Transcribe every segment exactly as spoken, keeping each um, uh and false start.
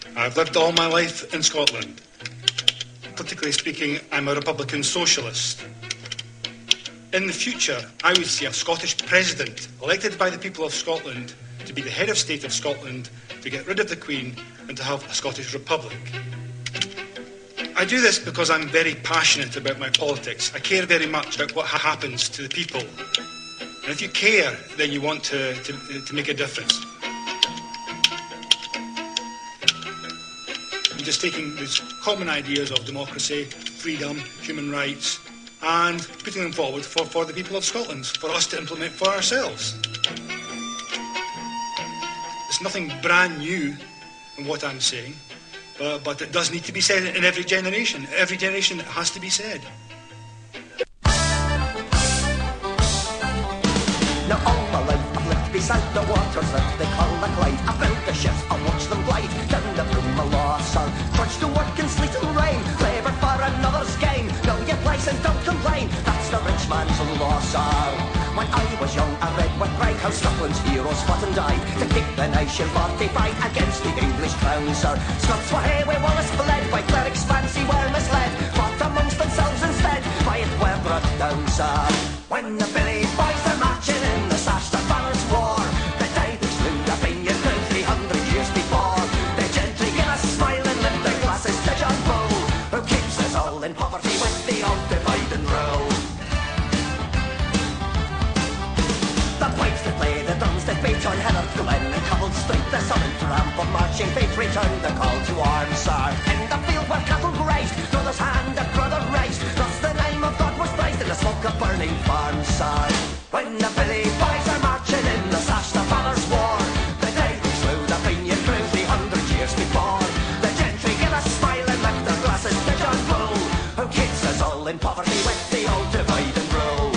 I've lived all my life in Scotland. Politically speaking, I'm a Republican socialist. In the future, I would see a Scottish president elected by the people of Scotland to be the head of state of Scotland, to get rid of the Queen and to have a Scottish Republic. I do this because I'm very passionate about my politics. I care very much about what happens to the people. And if you care, then you want to, to, to make a difference. I'm just taking these common ideas of democracy, freedom, human rights, and putting them forward for, for the people of Scotland, for us to implement for ourselves. There's nothing brand new in what I'm saying, but, but it does need to be said in every generation. Every generation it has to be said. Now all my life I've lived beside the waters that they call the Clyde. I built the ships, I watched them glide down the Broom of Losser. Trudged to work in sleet and rain, labour for another's gain. Know your place and don't complain, that's the rich man's law, sir. When I was young I read with pride how Scotland's heroes fought and died to keep the nation fortified against the English crown, sir. Scots were here where Wallace fled, by clerics fancy were misled, fought amongst themselves instead, by it were brought down, sir. When the Billy boys are marching in the Sash the Banners War, the day they slew the Fenian crew three hundred years before, the gentry give a smile and lift their glasses to John Bull, who keeps us all in poverty with the old divide and rule. The pipes that play, the drums that beat on Heather Glen and Cobbled Street, the southern tramp of marching feet returned the call to arms, sir. In the field where cattle grazed, brother's hand a brother raised, thus the name of God was praised in the smoke of burning farms, sir. When the Billy boys are marching in the Sash the Banners War, the day they slew the Fenian crew three hundred years before, the gentry give a smile and lift their glasses to John Bull, who keeps us all in poverty with the old divide and rule.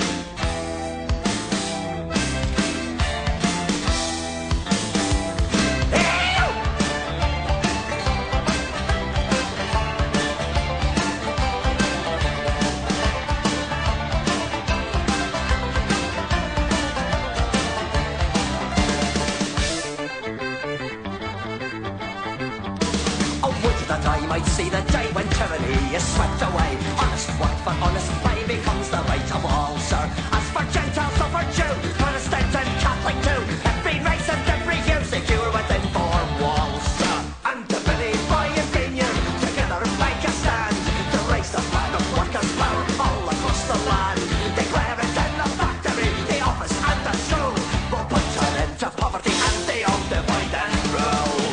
That I might see the day when tyranny is swept away. Honest work for honest pay becomes the right of all, sir. As for Gentile, so for Jew, Protestant and Catholic too, every race and every hue secure within four walls, sir. And the Billy Boy Union together make a stand to raise the flag of workers' power all across the land. Declare it in the factory, the office and the school, we'll put an end to poverty and the old divide and rule.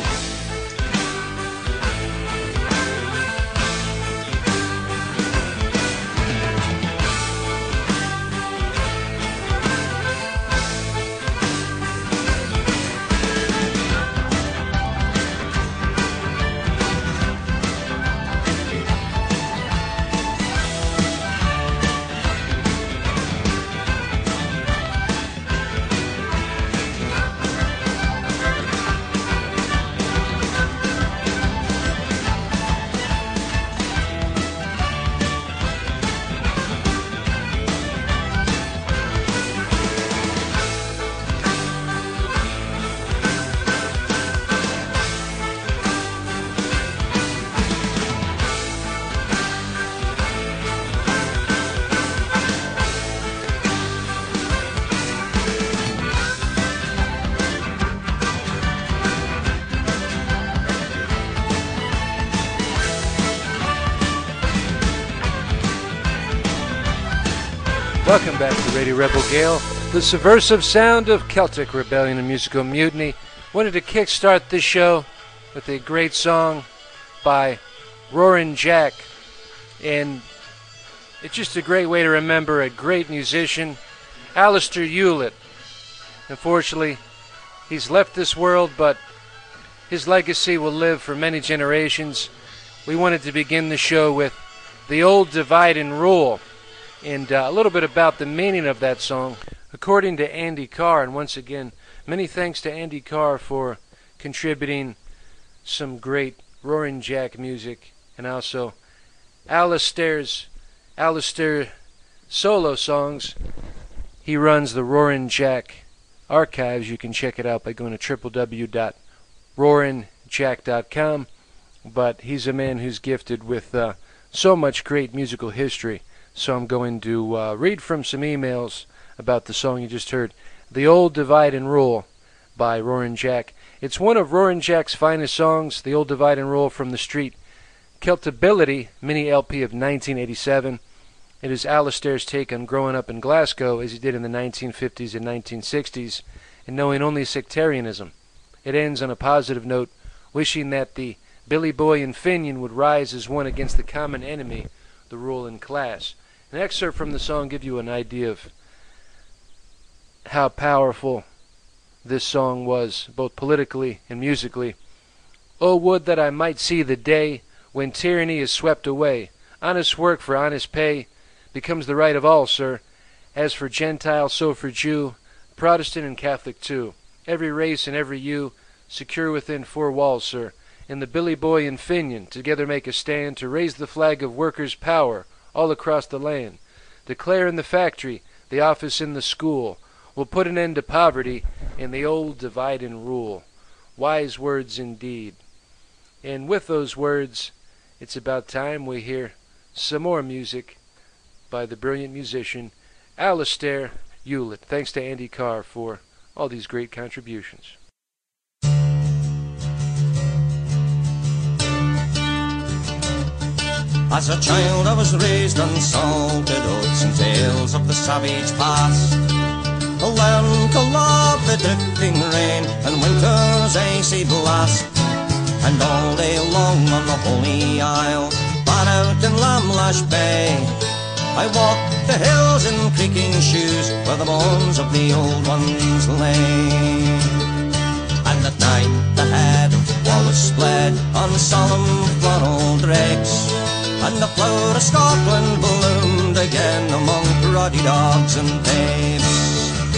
Welcome back to Radio Rebel Gale, the subversive sound of Celtic rebellion and musical mutiny. Wanted to kickstart this show with a great song by Roarin' Jack, and it's just a great way to remember a great musician, Alistair Hewlett. Unfortunately, he's left this world, but his legacy will live for many generations. We wanted to begin the show with The Old Divide and Rule, and uh, a little bit about the meaning of that song, according to Andy Carr. And once again, many thanks to Andy Carr for contributing some great Roarin' Jack music, and also Alistair's Alistair solo songs. He runs the Roarin' Jack archives. You can check it out by going to w w w dot roarin jack dot com. but he's a man who's gifted with uh, so much great musical history. So I'm going to uh, read from some emails about the song you just heard, The Old Divide and Rule by Roarin' Jack. It's one of Roarin' Jack's finest songs, The Old Divide and Rule from the Street Celtability mini L P of nineteen eighty-seven. It is Alistair's take on growing up in Glasgow as he did in the nineteen fifties and nineteen sixties and knowing only sectarianism. It ends on a positive note, wishing that the Billy Boy and Finian would rise as one against the common enemy, the ruling class. An excerpt from the song gives you an idea of how powerful this song was, both politically and musically. Oh, would that I might see the day when tyranny is swept away. Honest work for honest pay becomes the right of all, sir. As for Gentile, so for Jew, Protestant and Catholic too. Every race and every you secure within four walls, sir. And the Billy Boy and Finian together make a stand to raise the flag of workers' power all across the land. Declare in the factory, the office in the school. We'll put an end to poverty and the old divide and rule. Wise words indeed. And with those words, it's about time we hear some more music by the brilliant musician Alistair Hewlett. Thanks to Andy Carr for all these great contributions. As a child I was raised on salted oats and tales of the savage past. I learned to love the drifting rain and winter's icy blast. And all day long on the Holy Isle, far out in Lamlash Bay, I walked the hills in creaking shoes where the bones of the old ones lay. And at night the head of Wallace bled on solemn floral dregs, and the flower of Scotland bloomed again among ruddy dogs and babes.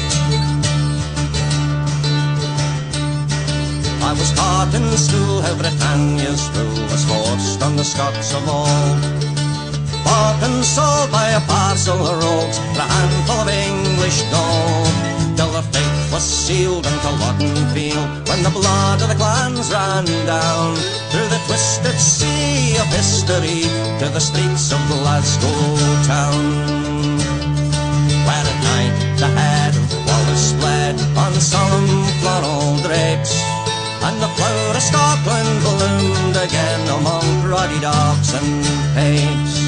I was taught in school how Britannia's rule was forced on the Scots of old, bought and sold by a parcel of rogues for a handful of English gold, till their fate was sealed into Loddon Field when the blood of the clans ran down through the twisted sea of history to the streets of Glasgow town, where at night the head of Wallace bled on solemn floral drapes, and the flower of Scotland bloomed again among ruddy dogs and babes.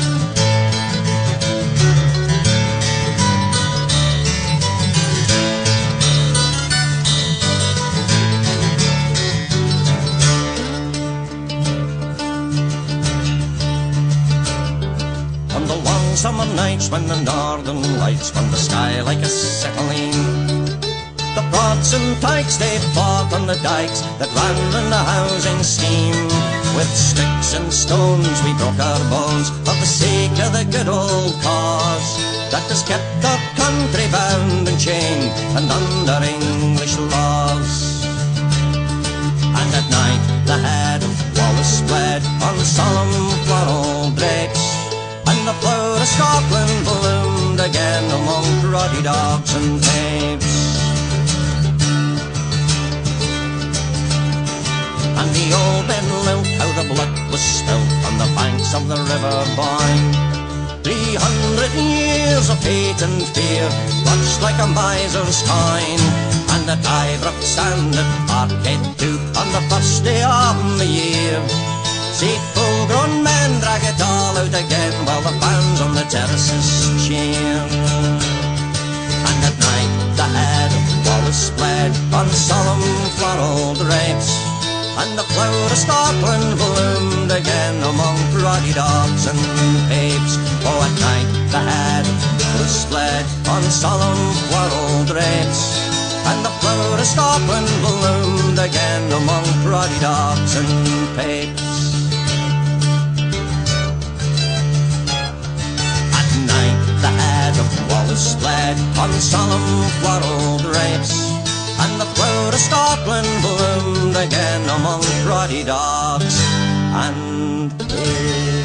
On the long summer nights when the northern lights from the sky like a acetylene, the prods and tykes they fought on the dykes that ran in the housing scheme. With sticks and stones we broke our bones for the sake of the good old cause that has kept our country bound and chained and under English laws. And at night the head of Wallace bled on solemn floral breaks, and the flower of Scotland bloomed again among ruddy dogs and babes. And the old men lilt how the blood was spilt on the banks of the river Boyne. Three hundred years of hate and fear, clutched like a miser's coin. And at Ibrox stand at Parkhead too on the first day of the year. See full-grown men drag it all out again while the fans on the terraces cheer. And at night the head of Wallace bled on solemn floral drapes, and the flower of Scotland bloomed again among ruddy dogs and babes. Oh, at night the head was bled on solemn floral drapes, and the flower of Scotland bloomed again among ruddy dogs and babes. At night the head of Wallace bled on solemn floral drapes, and the flower of Scotland bloomed again among ruddy dogs and babes.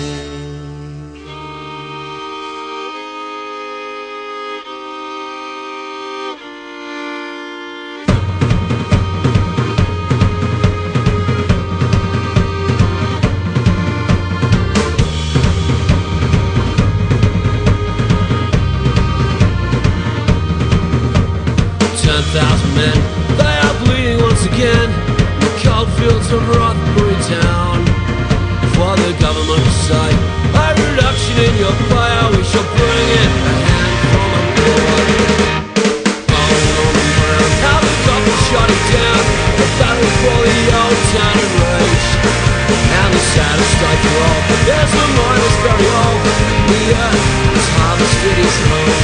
town for the government to say a reduction in your fire, we shall bring it a hand from abroad. Falling on the ground, how the government shut it down, the battle for the old town and rage. And the saddest state for all, there's the miners very old, the earth is harvested is home.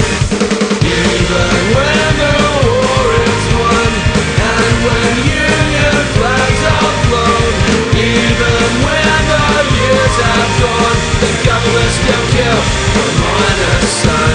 Even when the war is won, and when union flags are flown, even when the years have gone, the government still kill the miner's son.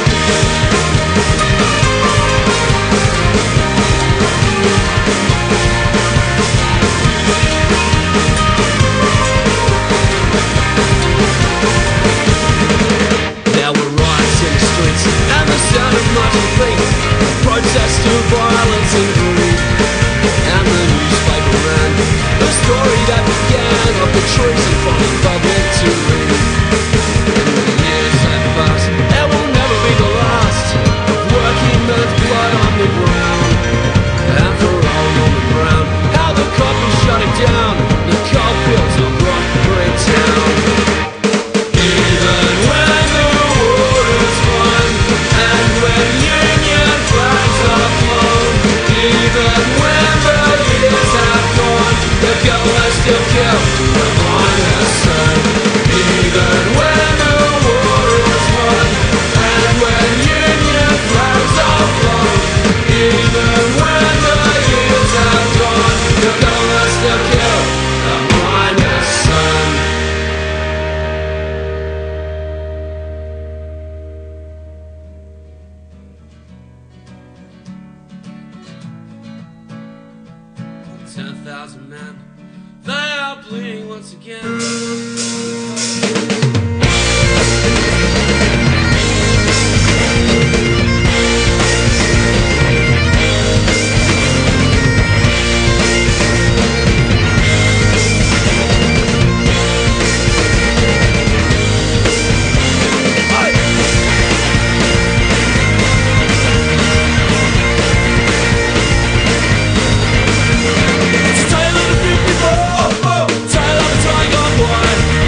There were riots in the streets and the sound of marching feet, protests to violence and greed. And the newspaper ran the story that began of the treason from the public to read. In the years that pass, it will never be the last of working men's blood on the ground. And for all on the ground, how the coffee shut it down, the coal fields of Rockbury town. Even when the war is won, and when union flags are flown, even when the years have gone, the government still kill the miner's son. Even when the war is won, and when union flags are flown, even when the years have gone, the government still kill the miner's son. Ten thousand men, they are bleeding once again. It's a tale of the fifty-four, oh, oh, tale of a time gone by.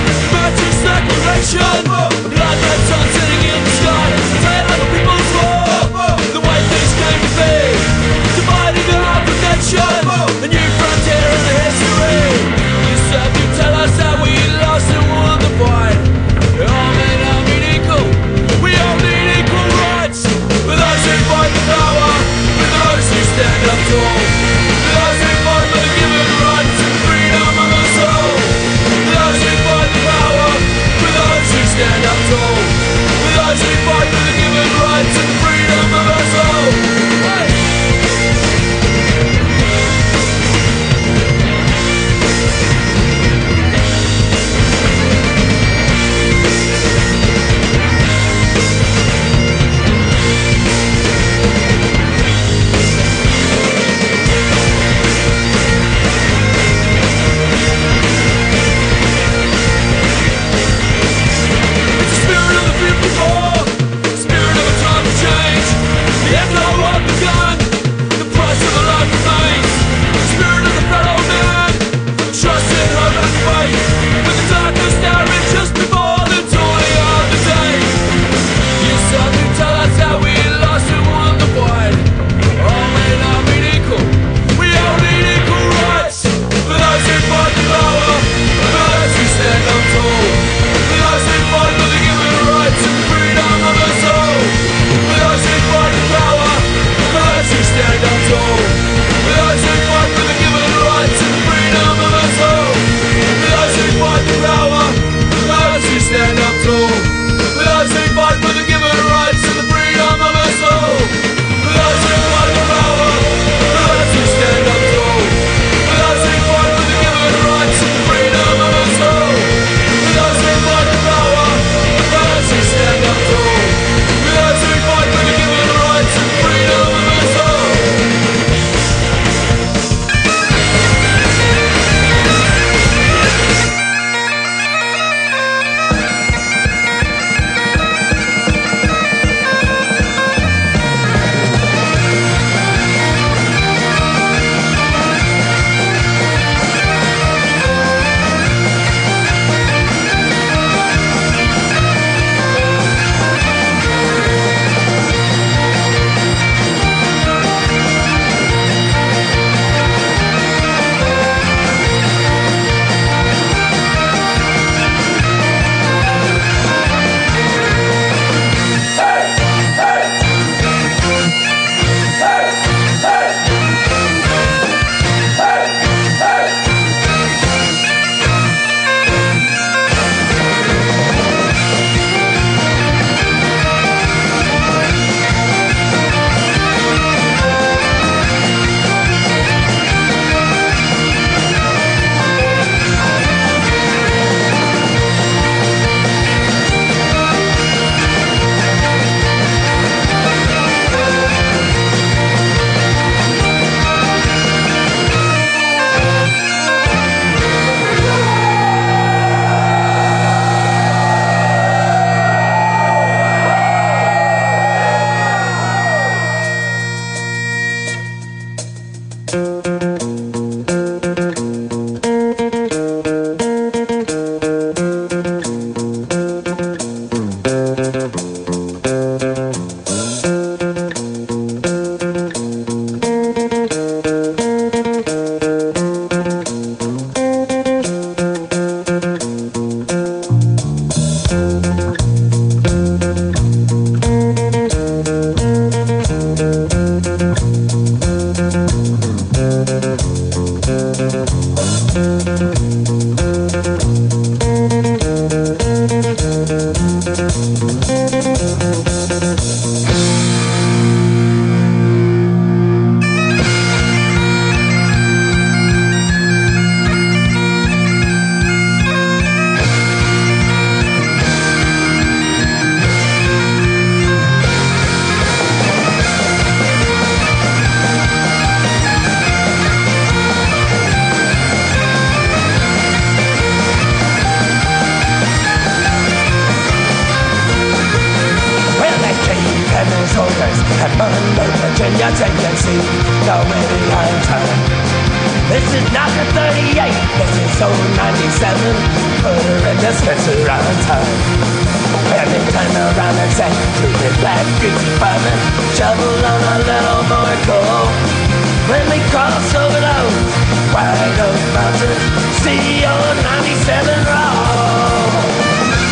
old ninety-seven, put her in the Spencer on time. When they turn around and say, stupid black greasy fireman, shovel on a little more coal. When we cross over those White Oak Mountains, see old ninety-seven roll.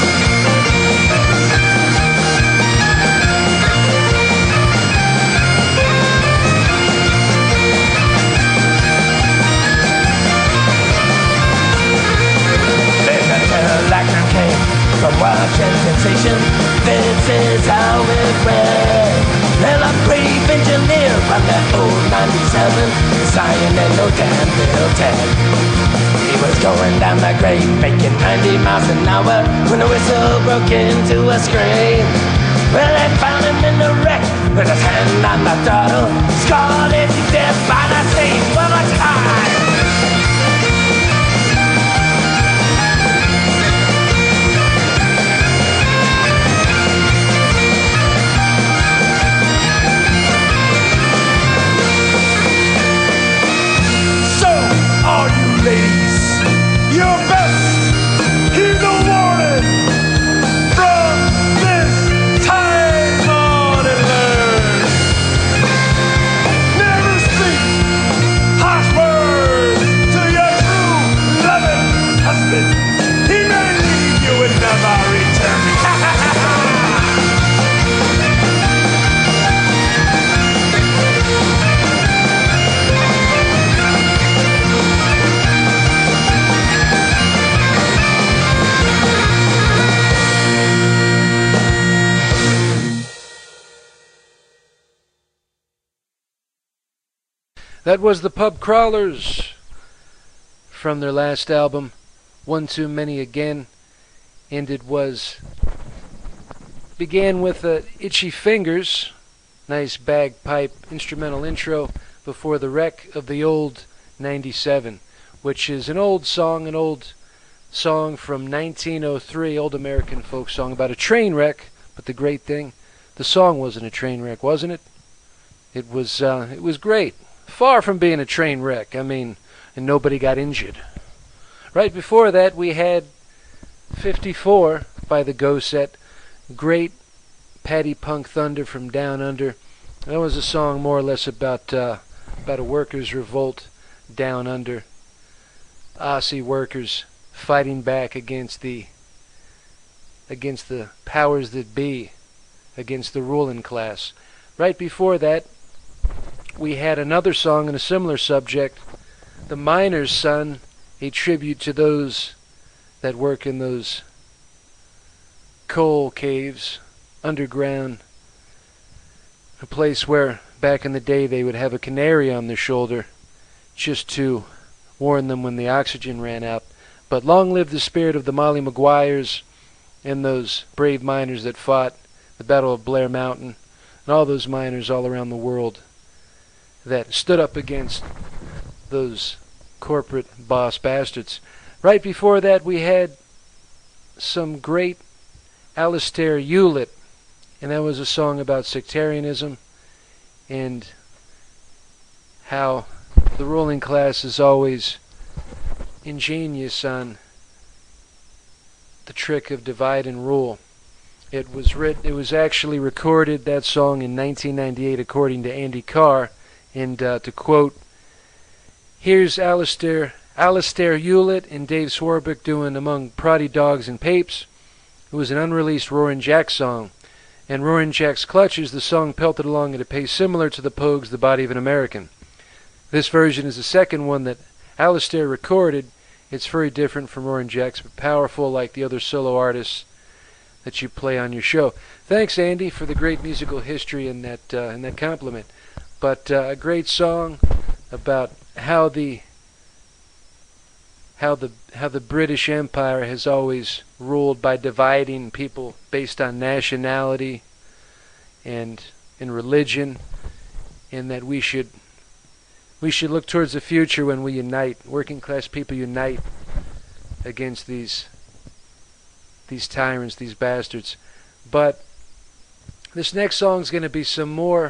Actor came from Washington Station. This is how it went. Well, a brave engineer on that old ninety-seven, Zion and no damn Bill ten. He was going down the grade, making ninety miles an hour, when the whistle broke into a scream. Well, they found him in the wreck with his hand on the throttle, scarlet death by the sea. One more time. All you ladies, your best, heed the warning from this time on and learn. Never speak harsh words to your true loving husband. He may leave you and never return. That was the Pub Crawlers from their last album, One Too Many Again, and it was began with uh, Itchy Fingers, nice bagpipe instrumental intro before the wreck of the old ninety-seven, which is an old song, an old song from nineteen oh three, old American folk song about a train wreck. But the great thing, the song wasn't a train wreck, wasn't it? It was. Uh, it was great. Far from being a train wreck. I mean, and nobody got injured. Right before that, we had fifty-four by the Go Set. Great Paddy Punk Thunder from Down Under. That was a song more or less about uh, about a workers' revolt down under. Aussie workers fighting back against the against the powers that be, against the ruling class. Right before that, we had another song on a similar subject, The Miner's Son, a tribute to those that work in those coal caves, underground, a place where back in the day they would have a canary on their shoulder just to warn them when the oxygen ran out. But long live the spirit of the Molly Maguires and those brave miners that fought the Battle of Blair Mountain, and all those miners all around the world that stood up against those corporate boss bastards. Right before that, we had some great Alistair Hewlett, and that was a song about sectarianism and how the ruling class is always ingenious on the trick of divide and rule. It was writ- It was actually recorded, that song, in nineteen ninety-eight, according to Andy Carr. And uh, to quote, here's Alistair, Alistair Hewlett and Dave Swarbrick doing Among Proddy Dogs and Papes. It was an unreleased Roaring Jack song. And Roaring Jack's Clutches, the song pelted along at a pace similar to the Pogues' The Body of an American. This version is the second one that Alistair recorded. It's very different from Roaring Jack's, but powerful like the other solo artists that you play on your show. Thanks, Andy, for the great musical history and that, uh, and that compliment. But uh, a great song about how the how the how the British Empire has always ruled by dividing people based on nationality and and religion, and that we should we should look towards the future when we unite, working class people unite against these these tyrants, these bastards. But this next song is going to be some more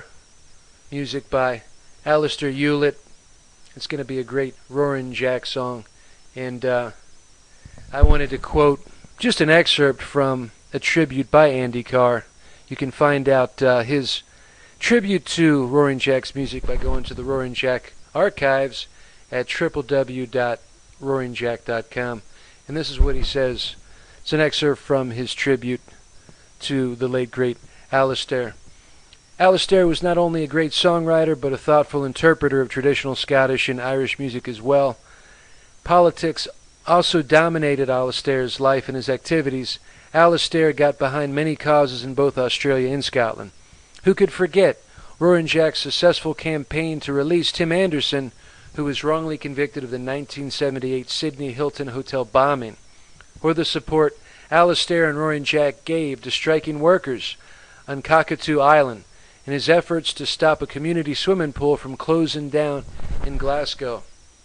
music by Alistair Hewlett. It's going to be a great Roaring Jack song, And uh, I wanted to quote just an excerpt from a tribute by Andy Carr. You can find out uh, his tribute to Roaring Jack's music by going to the Roaring Jack archives at w w w dot roaring jack dot com. And this is what he says. It's an excerpt from his tribute to the late, great Alistair. Alistair was not only a great songwriter, but a thoughtful interpreter of traditional Scottish and Irish music as well. Politics also dominated Alistair's life and his activities. Alistair got behind many causes in both Australia and Scotland. Who could forget Roaring Jack's successful campaign to release Tim Anderson, who was wrongly convicted of the nineteen seventy-eight Sydney Hilton Hotel bombing, or the support Alistair and Roaring Jack gave to striking workers on Cockatoo Island in his efforts to stop a community swimming pool from closing down in Glasgow.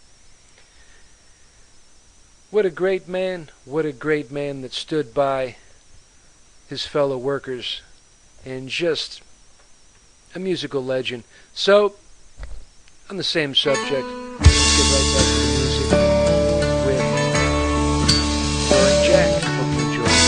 What a great man, what a great man that stood by his fellow workers, and just a musical legend. So, on the same subject, let's get right back to the music with Roaring Jack. Hope you enjoy it.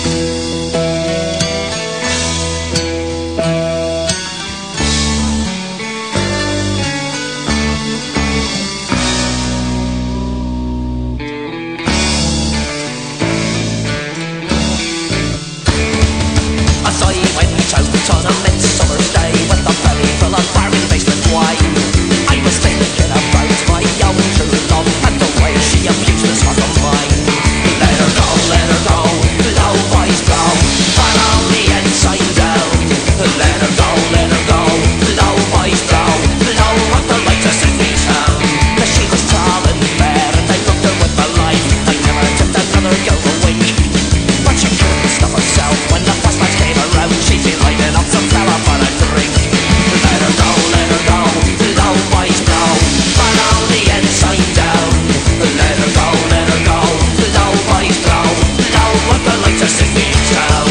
I saw you went out on a midsummer's day with a belly full of bargain basement wine. I was thinking about my young true love and the way she abused this heart of mine. Let her go, let her go, low boys go, but on the inside down. Let her go, let her go, low boys go, low up the lights of Sydney town. Cause she was tall and fair and I loved her with my life. I never took another girl away, but she couldn't stop herself when the fast lights came around. She'd be lighting up some fella for a drink. Let her go, let her go, low boys go, but on the inside down. Let her go, let her go, low boys go, low up the lights of Sydney town.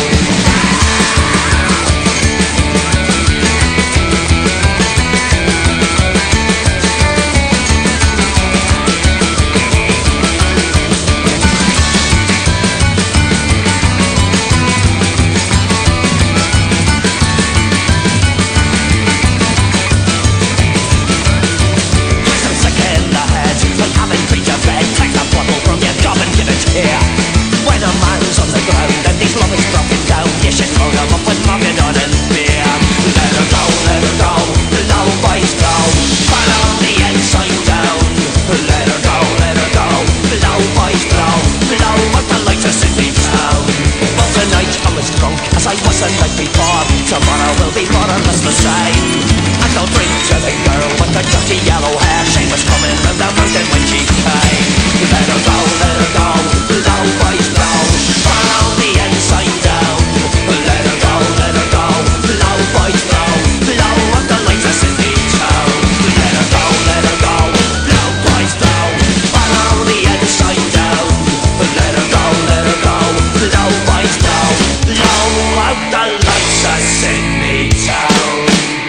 I'm sick in the head when having to your bed. Take the bottle from your job and give it here. When a man's on the ground and his love is broken down, you should load him up with Mogadon and beer. Let her go, let her go, low boys go, but on the inside down. Let her go, let her go, low boys go, low up the lights of Sydney town. But tonight I'm as drunk as I was the night before. Tomorrow will be more or less the same. And I'll drink to the girl with the dirty yellow hair. She was coming round the mountain when she came. Let her go, let her go, low boys go, but on the inside down. Let her go, let her go, low boys go, low up the lights of Sydney town. Let her go, let her go, low boys go, but on the inside down. Let her go, let her go, low boys go, low out the lights of Sydney town.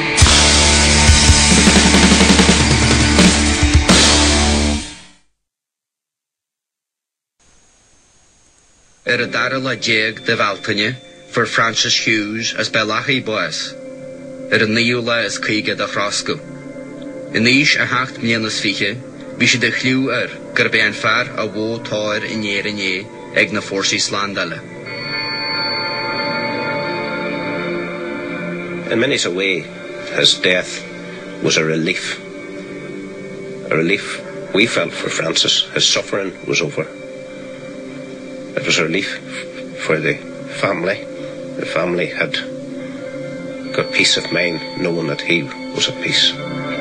Er y darl a jeg de Valtanya for Francis Hughes as Belachi Boas. Er y niwla as Caiga da Chrosco. In ish a hacht mnienas fiche, vi si de chliw er gyrbean far a wo tair in yer in ye eg na forsis landala. In many a way, his death was a relief. A relief we felt for Francis. His suffering was over. It was a relief for the family. The family had got peace of mind knowing that he was at peace.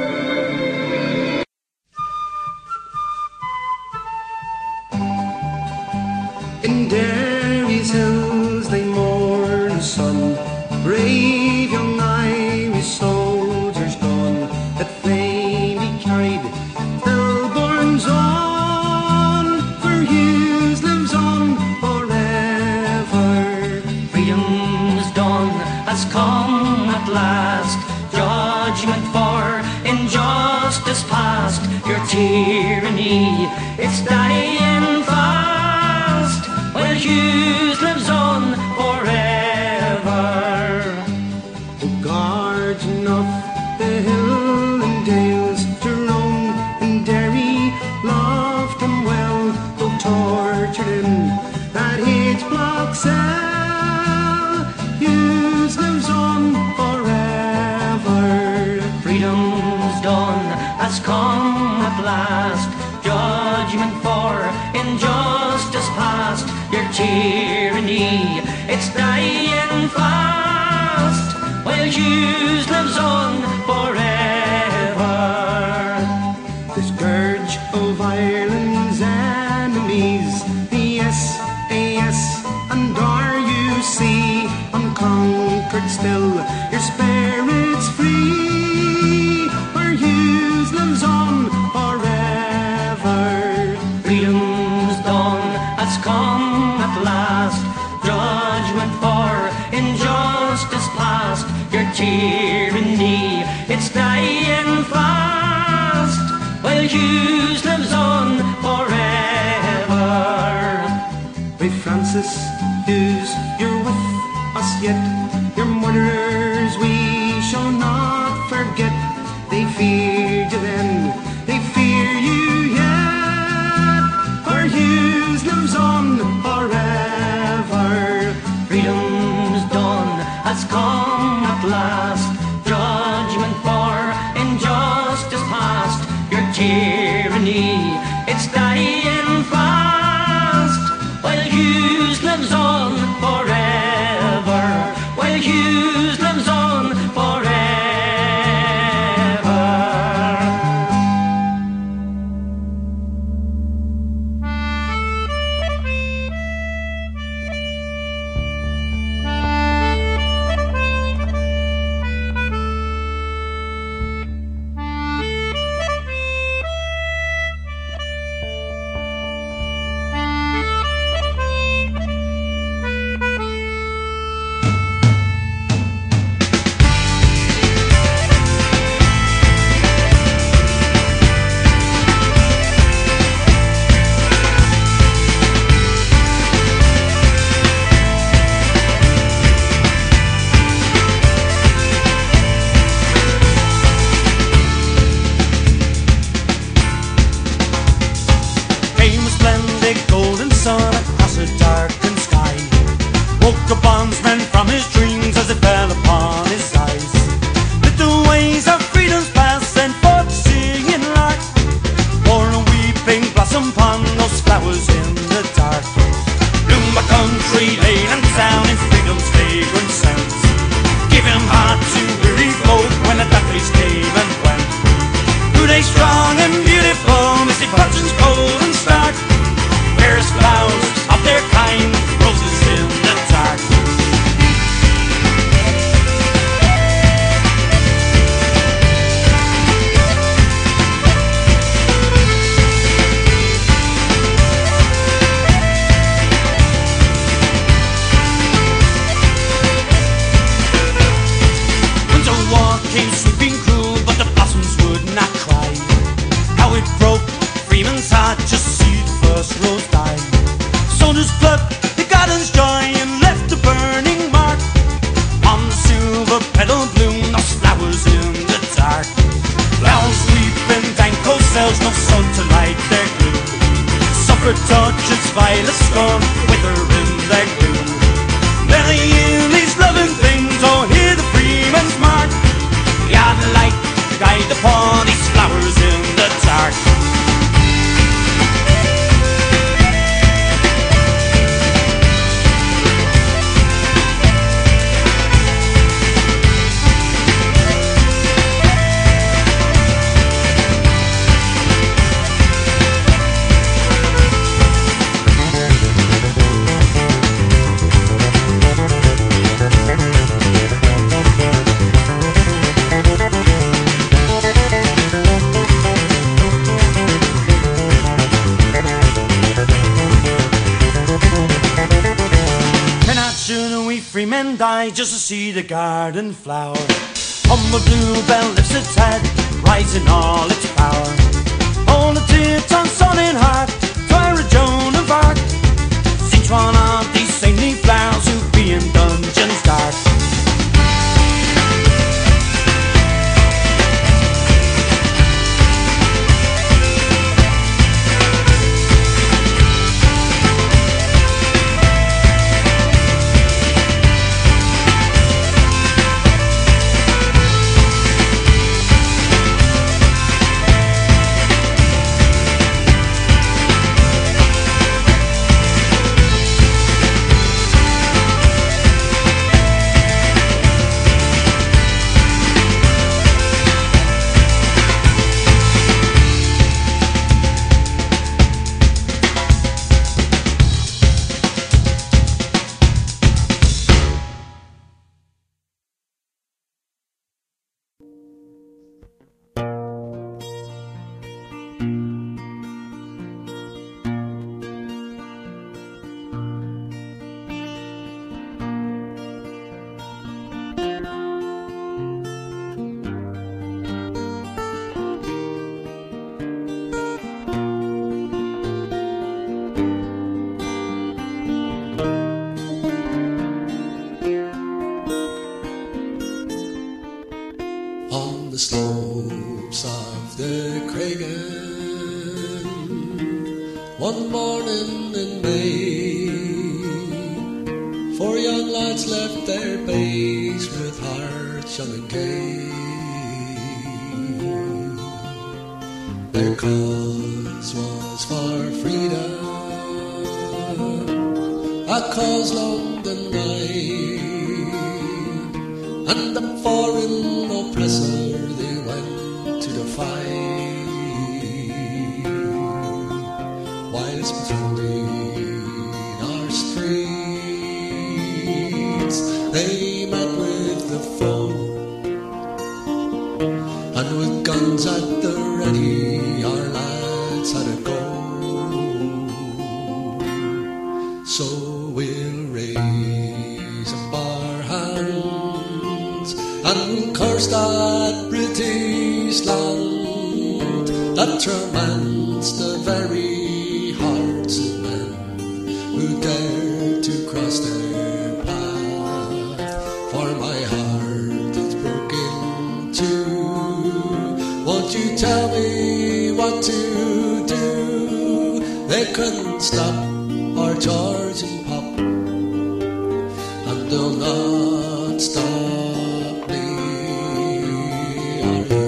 In Derry's hills they mourn the sun, brave young Irish soldiers gone, that flame he carried still burns on, for Hughes lives on forever. Freedom's dawn has come at last, judgment for injustice past. past, your tyranny, it's dying fast, while Hughes lives on forever. O guardian of the hill and dales, Tyrone and Derry loved him well, though tortured in that eight block cell. Hughes lives on forever. Freedom's done has come at last, judgment for injustice past, your tyranny, it's dying fast, while Hughes lives on forever. The scourge of Ireland's enemies, the S A S and R U C, unconquered still, your spirit's free, where Hughes lives on forever. Freedom's done has come at last, judgment for injustice past, your tyranny, it's dying fast, while Hughes lives on forever. By Francis Hughes, you're with us yet, your murderers we shall not forget. They feared you then, they fear you yet, for Hughes lives on forever. Freedom's done has come at last, judgment for injustice past, your tyranny, it's dying fast, while Hughes lives on forever, while Hughes lives on forever. free men die just to see the garden flower. Humble bluebell lifts its head, rising all its power. All the tits on Sun and Heart, Twira, Joan and Vark. Each one of these saintly flowers who be in dungeons dark. On the slopes of the Craigan, one morning in May, four young lads left their base with hearts young and gay. Their cause was for freedom, a cause long denied, and the foreign oppressor they went to the fight. Whilst patrolling our streets, they met with the foe, and with guns at the ready, our lads had a go. So we'll raise up our hands and we'll curse that British land that torments the very hearts of men who dare to cross their path. For my heart is broken too. Won't you tell me what to do? They couldn't stop our George and Pop, and they'll not stop me or you.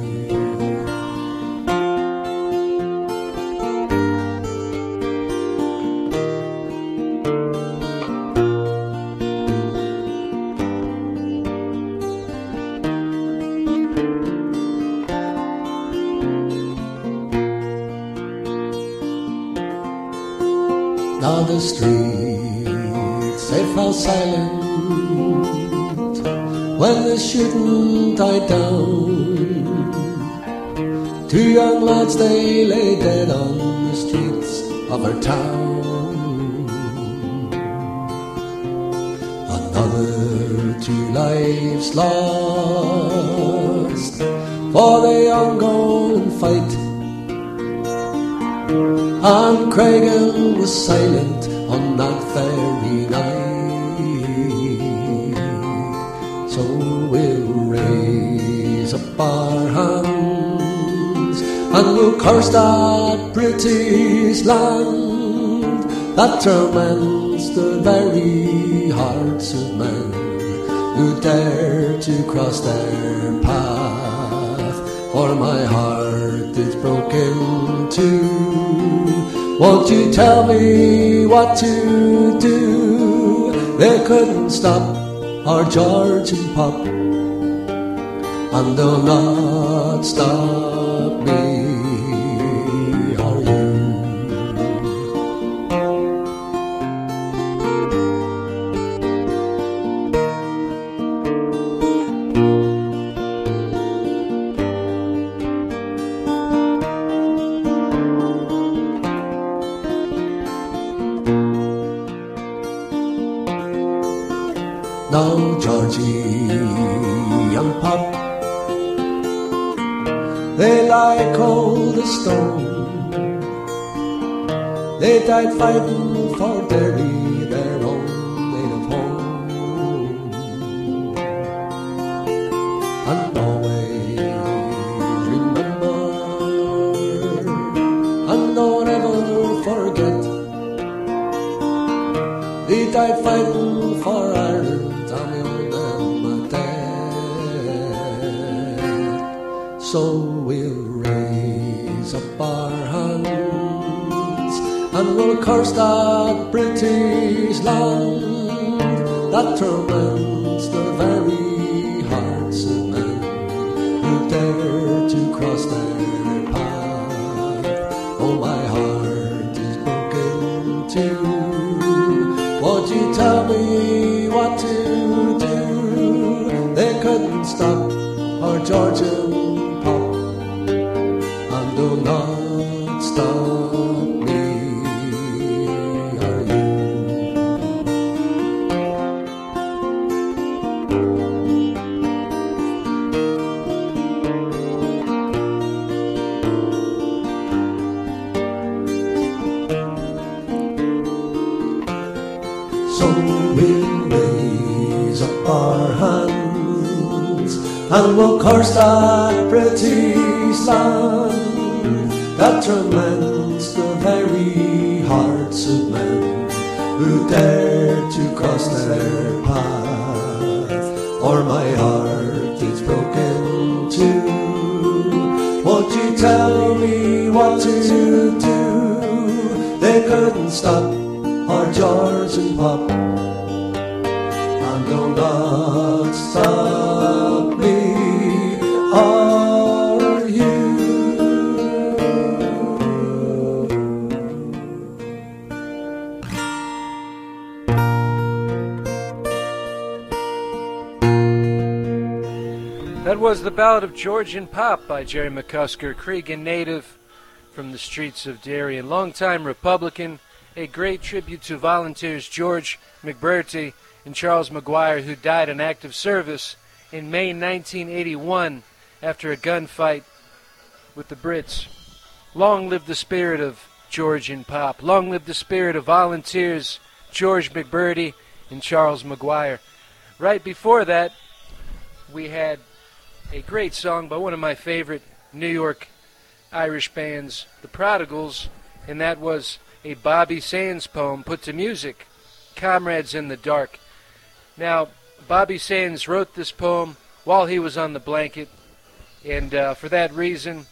Now the streets, they fell silent when the shooting died down. Two young lads, they lay dead on the streets of our town. Another two lives lost for the ongoing fight, and Craigan was silent on that very night. So we'll raise up our hands and we'll curse that British land that torments the very hearts of men who dare to cross their path. For my heart is broken too. Won't you tell me what to do? They couldn't stop our George and Pop, and they'll not stop me or you. Now Georgie and Pop, They lie cold as stone. They died fighting for Derry, their own native home. And always remember, and don't ever forget, they died fighting for Ireland, and we owe them a debt. So we'll raise up our hands and we'll curse that British land that torments the very hearts of men who dare to cross their path. Oh, my heart is broken too. Won't you tell me what to do? They couldn't stop our Georgian pop, and do not stop me or you. So we'll raise up our hands and we'll curse that British land that torments the very hearts of men who dare to cross their path. Or my heart is broken too. Won't you tell me what to do? They couldn't stop our George and Pop, and do not stop me or you. That was the Ballad of Georgian Pop by Jerry McCusker, Cregan native from the streets of Derry and longtime Republican. A great tribute to volunteers George McBurty and Charles Maguire, who died in active service in May nineteen eighty-one after a gunfight with the Brits. Long live the spirit of Georgian Pop. Long live the spirit of volunteers George McBurty and Charles Maguire. Right before that, we had a great song by one of my favorite New York Irish bands, the Prodigals, and that was a Bobby Sands poem put to music, Comrades in the Dark. Now, Bobby Sands wrote this poem while he was on the blanket, and uh, for that reason,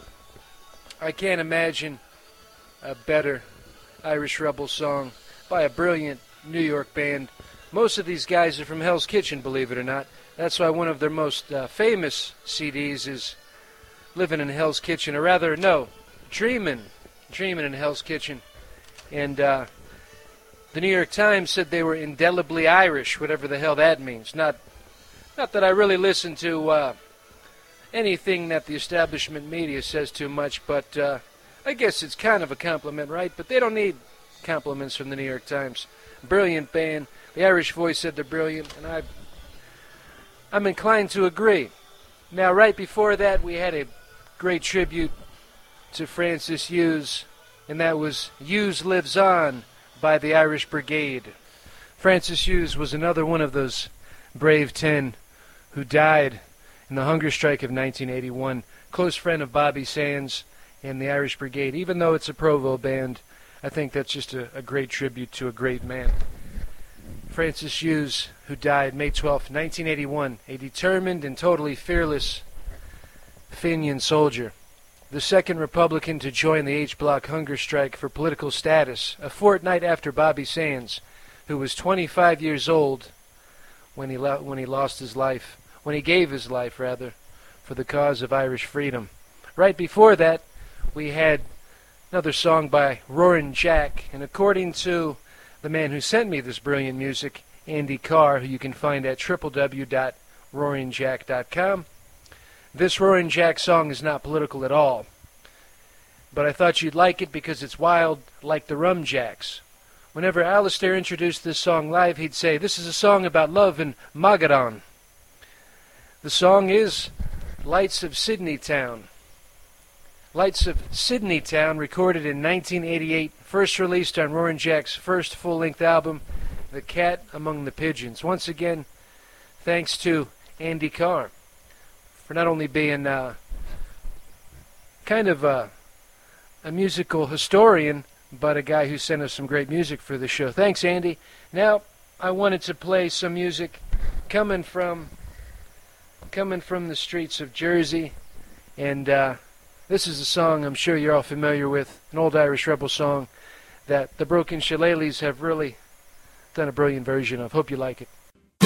I can't imagine a better Irish Rebel song by a brilliant New York band. Most of these guys are from Hell's Kitchen, believe it or not. That's why one of their most uh, famous C Ds is Living in Hell's Kitchen, or rather, no, Dreamin', Dreamin' in Hell's Kitchen. And uh, the New York Times said they were indelibly Irish, whatever the hell that means. Not not that I really listen to uh, anything that the establishment media says too much, but uh, I guess it's kind of a compliment, right? But they don't need compliments from the New York Times. Brilliant band. The Irish Voice said they're brilliant, and I, I'm inclined to agree. Now, right before that, we had a great tribute to Francis Hughes, and that was Hughes Lives On by the Irish Brigade. Francis Hughes was another one of those brave ten who died in the hunger strike of nineteen eighty-one. Close friend of Bobby Sands and the Irish Brigade. Even though it's a Provo band, I think that's just a, a great tribute to a great man. Francis Hughes, who died May twelfth, nineteen eighty-one, a determined and totally fearless Fenian soldier. The second Republican to join the H-Block hunger strike for political status, a fortnight after Bobby Sands, who was twenty-five years old when he lo- when he lost his life, when he gave his life, rather, for the cause of Irish freedom. Right before that, we had another song by Roarin' Jack, and according to the man who sent me this brilliant music, Andy Carr, who you can find at w w w dot roaring jack dot com, this Roarin' Jack song is not political at all, but I thought you'd like it because it's wild like the Rum Jacks. Whenever Alistair introduced this song live, he'd say, "This is a song about love in Magadan." The song is Lights of Sydney Town. Lights of Sydney Town, recorded in nineteen eighty-eight, first released on Roaring Jack's first full-length album, The Cat Among the Pigeons. Once again, thanks to Andy Carr for not only being uh, kind of a, a musical historian, but a guy who sent us some great music for the show. Thanks, Andy. Now, I wanted to play some music coming from coming from the streets of Jersey, and uh, this is a song I'm sure you're all familiar with, an old Irish rebel song that the Broken Shillelaghs have really done a brilliant version of. Hope you like it.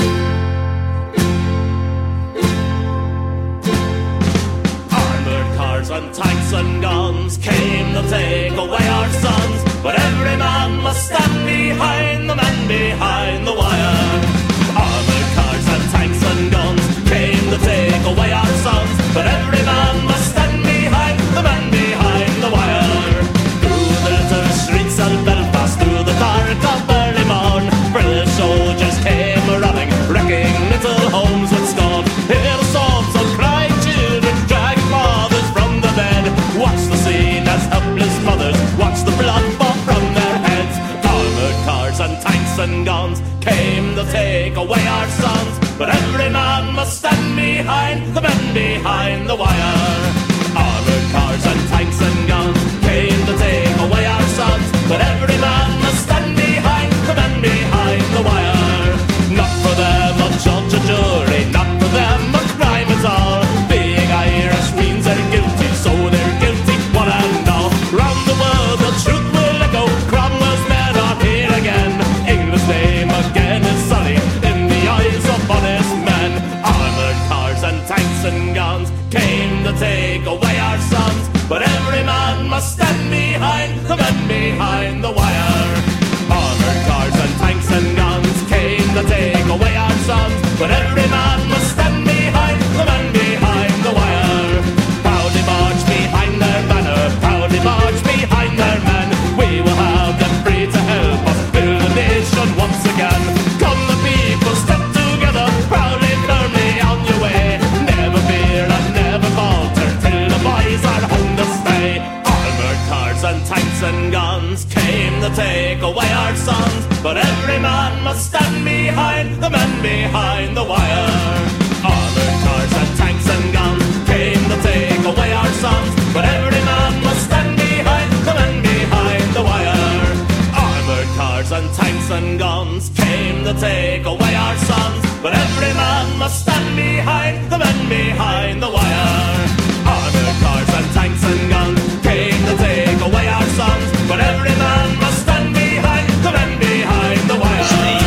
Armored cars and tanks and guns came to take away our sons, but every man must stand behind the man behind the wire. Armored cars and tanks and guns came to take away our sons, but every man must stand behind the man behind the wire. Through the little streets of Belfast, through the dark of early morn, British soldiers came running, wrecking little homes with scorn. Hear the sobs of crying children, drag fathers from the bed. Watch the scene as helpless mothers watch the blood fall from their heads. Armored cars and tanks and guns came to take away our sons, but every man must stand behind the men behind the wire. Armored cars and tanks and guns came to take away our sons, but every man must stand behind the men behind the wire. Not for them a judge or jury, not for them a crime at all. Being Irish means they're guilty, so they're guilty one and all. Round the world the truth will echo, Cromwell's men are here again. England's name again is sullied in the eyes of honest men. Armored cars and tanks and guns came to take away our sons, but every man must stand behind the men behind the wire. Armored cars and tanks and guns came to take away our sons, but every man must stand behind the men behind the wire. Proudly march behind their banner, proudly march behind their men. We will have them free to help us build a nation once again. Come the people, step together, proudly, firmly on your way. Never fear and never falter till the boys are home to stay. Armored cars and tanks and guns came to take away our sons, but every man must stand behind the men behind the wire. Armored cars and tanks and guns came to take away our sons, but every man must stand behind the men behind the wire. Armored cars and tanks and guns came to take away our sons, but every man must stand behind the men behind the wire. Armored cars and tanks and guns came to take away our sons, but every man must stand behind the men behind the wire.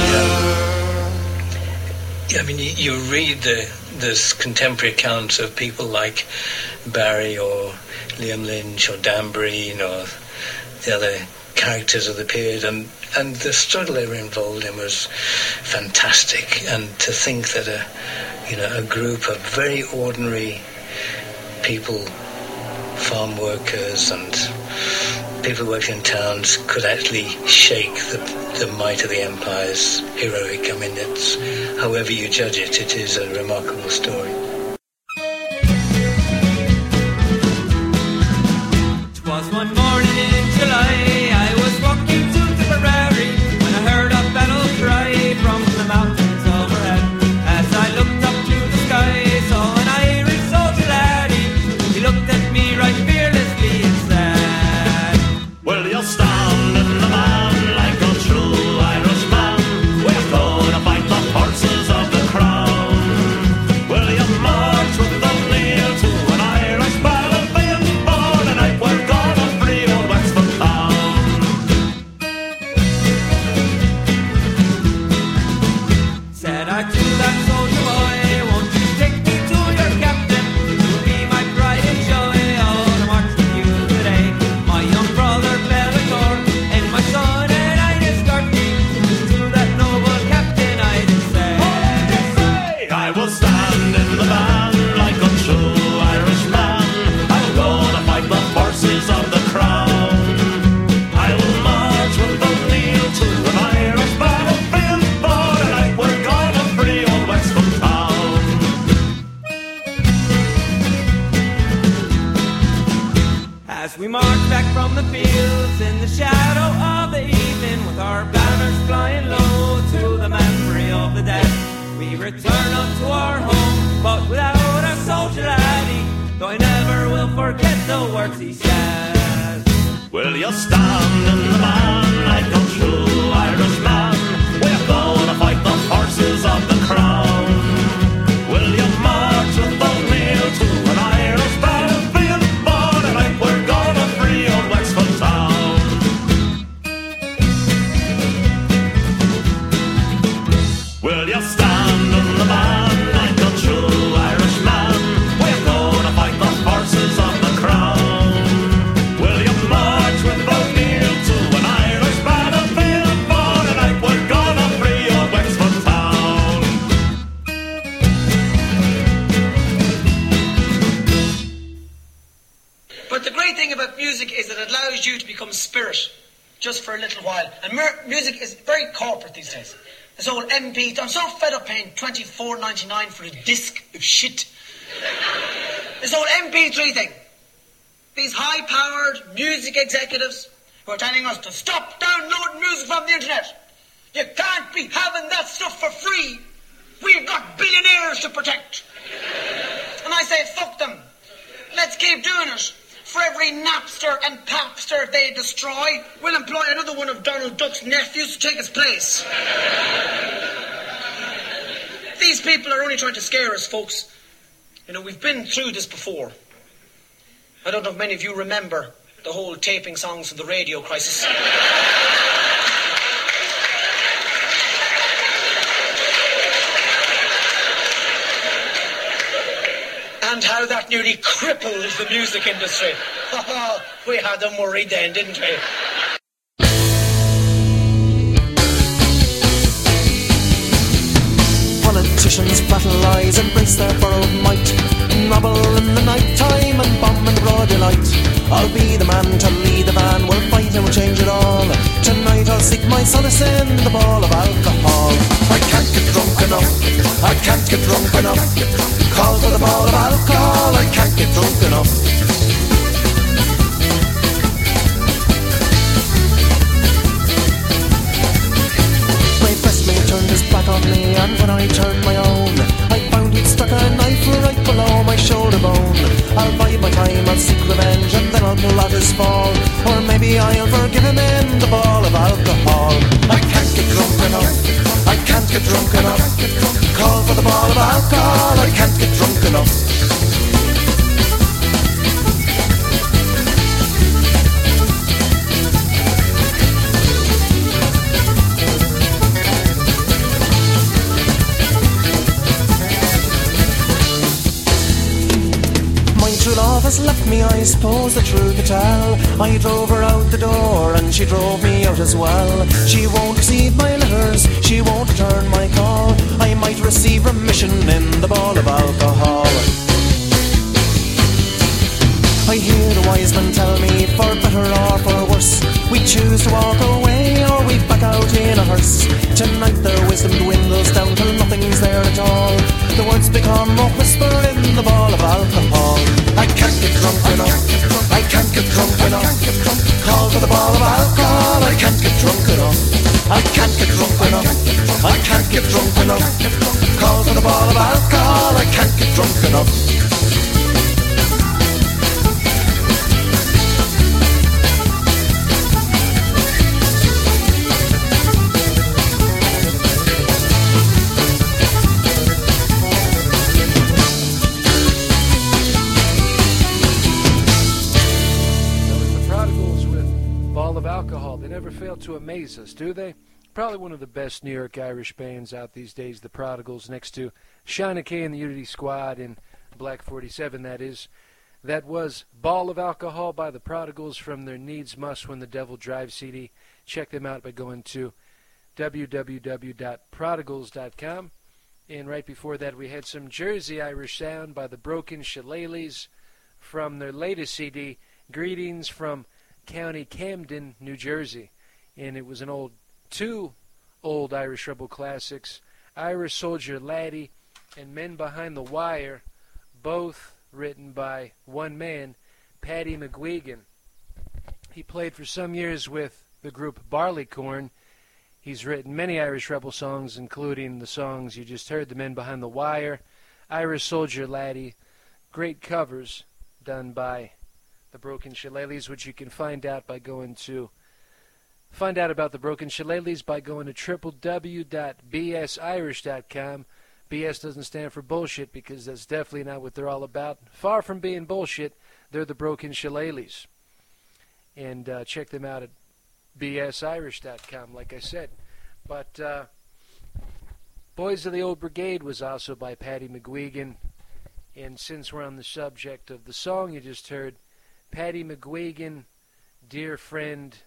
I mean, you, you read the this contemporary accounts of people like Barry or Liam Lynch or Dan Breen or the other characters of the period, and, and the struggle they were involved in was fantastic. And to think that a you know a group of very ordinary people, farm workers and people working in towns, could actually shake the, the might of the empire's heroic. I mean, it's, however you judge it, it is a remarkable story. Twas one morning in July, I was walking to Tipperary, when I heard a battle cry from the mountains overhead. As I looked up to the sky, saw an Irish soldier laddie. He looked at me right fearlessly and said, "Will you stand in the man like a true Irishman? We're gonna fight the forces of the crown. Will you return unto our home, but without our soldier laddie, though I never will forget the words he said. Will you stand in the man like a true Irishman? We're gonna fight the forces of the crown. Will you march with O'Neill to an Irish battlefield? For tonight we're gonna free old Wexford town. Will you stand in the man like a true Irishman? We're gonna fight the forces of the crown. Will you march with O'Neill to an Irish battlefield? For tonight we're gonna free old Wexford town. But the great thing about music is that it allows you to become spirit just for a little while. And mer- music is very corporate these days. This old M P, I'm so fed up paying twenty-four ninety-nine for a disc of shit. This old M P three thing. These high-powered music executives who are telling us to stop downloading music from the internet. You can't be having that stuff for free. We've got billionaires to protect. And I say, fuck them. Let's keep doing it. For every Napster and Papster they destroy, we'll employ another one of Donald Duck's nephews to take its place. These people are only trying to scare us, folks. You know, we've been through this before. I don't know if many of you remember the whole taping songs of the radio crisis. And how that nearly crippled the music industry. We had them worried then, didn't we? Politicians fraternize, embrace their borrowed might, nobble in the night time and bomb in broad daylight. I'll be the man to lead the van, we'll fight and we'll change it all. Tonight I'll seek my solace in the ball of alcohol. I can't get drunk enough, I can't get drunk enough. Call for the ball of alcohol, I can't get drunk enough. My best mate turned his back on me, and when I turned my own, I found he'd stuck a knife right below my shoulder bone. I'll bide my time, I'll seek revenge, and then I'll pull out his fall. Or maybe I'll forgive him in the ball of alcohol. I can't get drunk enough, I can't get drunk enough. Call for the ball of alcohol, I can't get drunk enough. Love has left me, I suppose the truth to tell. I drove her out the door and she drove me out as well. She won't receive my letters, she won't return my call. I might receive remission in the ball of alcohol. I hear the wise men tell me, for better or for worse, we choose to walk away or we back out in a hearse. Tonight their wisdom dwindles down till nothing's there at all. The words become a whisper in the ball of alcohol. I can't get drunk enough, I can't get drunk enough. Call for the ball of alcohol, I can't get drunk enough. I can't get drunk enough, I can't get drunk enough. Call for the ball of alcohol, I can't get drunk enough. Alcohol. They never fail to amaze us, do they? Probably one of the best New York Irish bands out these days, the Prodigals, next to Shina Kay and the Unity Squad in Black forty-seven, that is. That was Ball of Alcohol by the Prodigals from their Needs Must When the Devil Drives C D. Check them out by going to w w w dot prodigals dot com. And right before that, we had some Jersey Irish sound by the Broken Shillelaghs from their latest C D, Greetings from County Camden, New Jersey. And it was an old, two old Irish Rebel classics, Irish Soldier Laddie and Men Behind the Wire, both written by one man, Paddy McGuigan. He played for some years with the group Barleycorn. He's written many Irish rebel songs, including the songs you just heard, The Men Behind the Wire, Irish Soldier Laddie, great covers done by the Broken Shillelaghs, which you can find out by going to find out about the Broken Shillelaghs by going to w w w dot b s irish dot com. B S doesn't stand for bullshit, because that's definitely not what they're all about. Far from being bullshit, they're the Broken Shillelaghs. And uh, check them out at b s irish dot com, like I said. But uh, Boys of the Old Brigade was also by Paddy McGuigan. And since we're on the subject of the song you just heard, Paddy McGuigan, dear friend,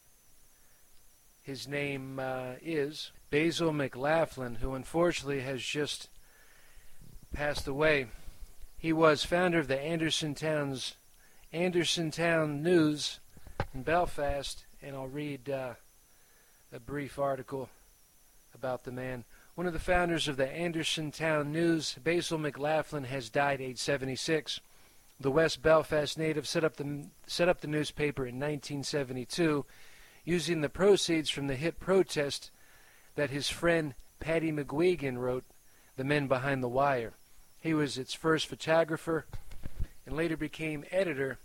his name uh, is Basil McLaughlin, who unfortunately has just passed away. He was founder of the Anderson Towns, Anderson Town News in Belfast, and I'll read uh, a brief article about the man. One of the founders of the Anderson Town News, Basil McLaughlin, has died age seventy-six. The West Belfast native set up the set up the newspaper in nineteen seventy-two, using the proceeds from the hit protest that his friend Paddy McGuigan wrote, The Men Behind the Wire. He was its first photographer and later became editor.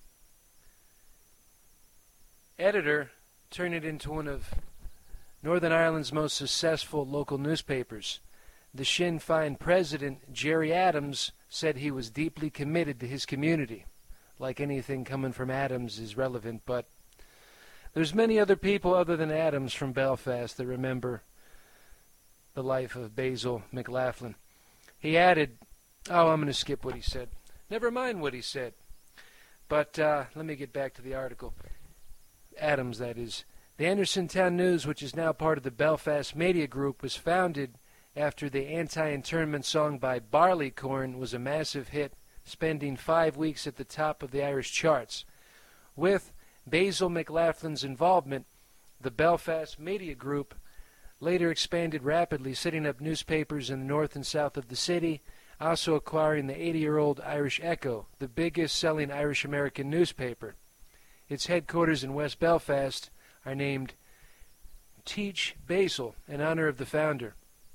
Editor turned it into one of Northern Ireland's most successful local newspapers. The Sinn Féin president, Gerry Adams, said he was deeply committed to his community. Like anything coming from Adams is relevant, but there's many other people other than Adams from Belfast that remember the life of Basil McLaughlin. He added, oh, I'm going to skip what he said. Never mind what he said. But uh, let me get back to the article. Adams, that is. The Anderson Town News, which is now part of the Belfast Media Group, was founded after the anti-internment song by Barleycorn was a massive hit, spending five weeks at the top of the Irish charts. With Basil McLaughlin's involvement, the Belfast Media Group later expanded rapidly, setting up newspapers in the north and south of the city, also acquiring the eighty-year-old Irish Echo, the biggest-selling Irish-American newspaper. Its headquarters in West Belfast are named Teach Basil in honor of the founder.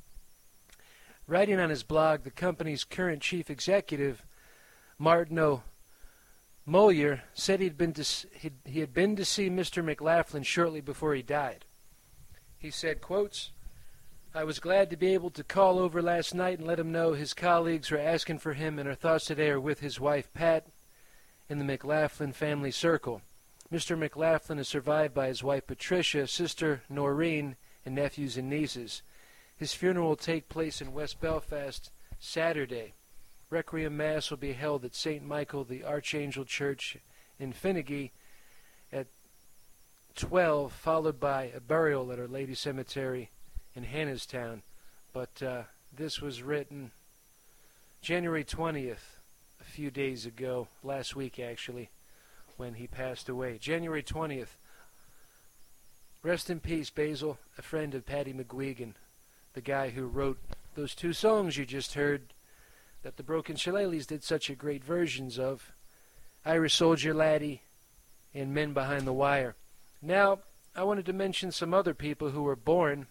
Writing on his blog, the company's current chief executive, Martin O'Molier, said he'd been to, he'd, he had been to see Mister McLaughlin shortly before he died. He said, quotes, I was glad to be able to call over last night and let him know his colleagues were asking for him, and our thoughts today are with his wife, Pat, in the McLaughlin family circle. Mister McLaughlin is survived by his wife, Patricia, sister, Noreen, and nephews and nieces. His funeral will take place in West Belfast Saturday. Requiem Mass will be held at Saint Michael the Archangel Church in Finnegy at twelve, followed by a burial at Our Lady Cemetery in Hannestown. But uh, this was written January twentieth, a few days ago, last week actually, when he passed away. January twentieth. Rest in peace, Basil, a friend of Paddy McGuigan, the guy who wrote those two songs you just heard that the Broken Shillelaghs did such a great versions of, Irish Soldier Laddie and Men Behind the Wire. Now, I wanted to mention some other people who were born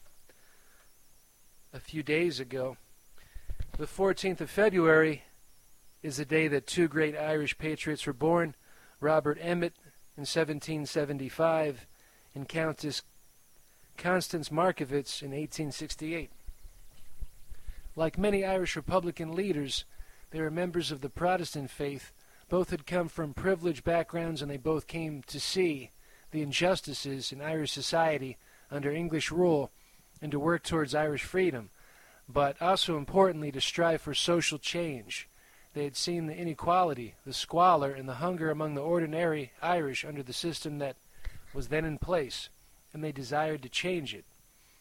a few days ago. The fourteenth of February is the day that two great Irish patriots were born, Robert Emmet in seventeen seventy-five and Countess Constance Markievicz in eighteen sixty-eight. Like many Irish Republican leaders, they were members of the Protestant faith. Both had come from privileged backgrounds, and they both came to see the injustices in Irish society under English rule and to work towards Irish freedom, but also importantly to strive for social change. They had seen the inequality, the squalor, and the hunger among the ordinary Irish under the system that was then in place, and they desired to change it.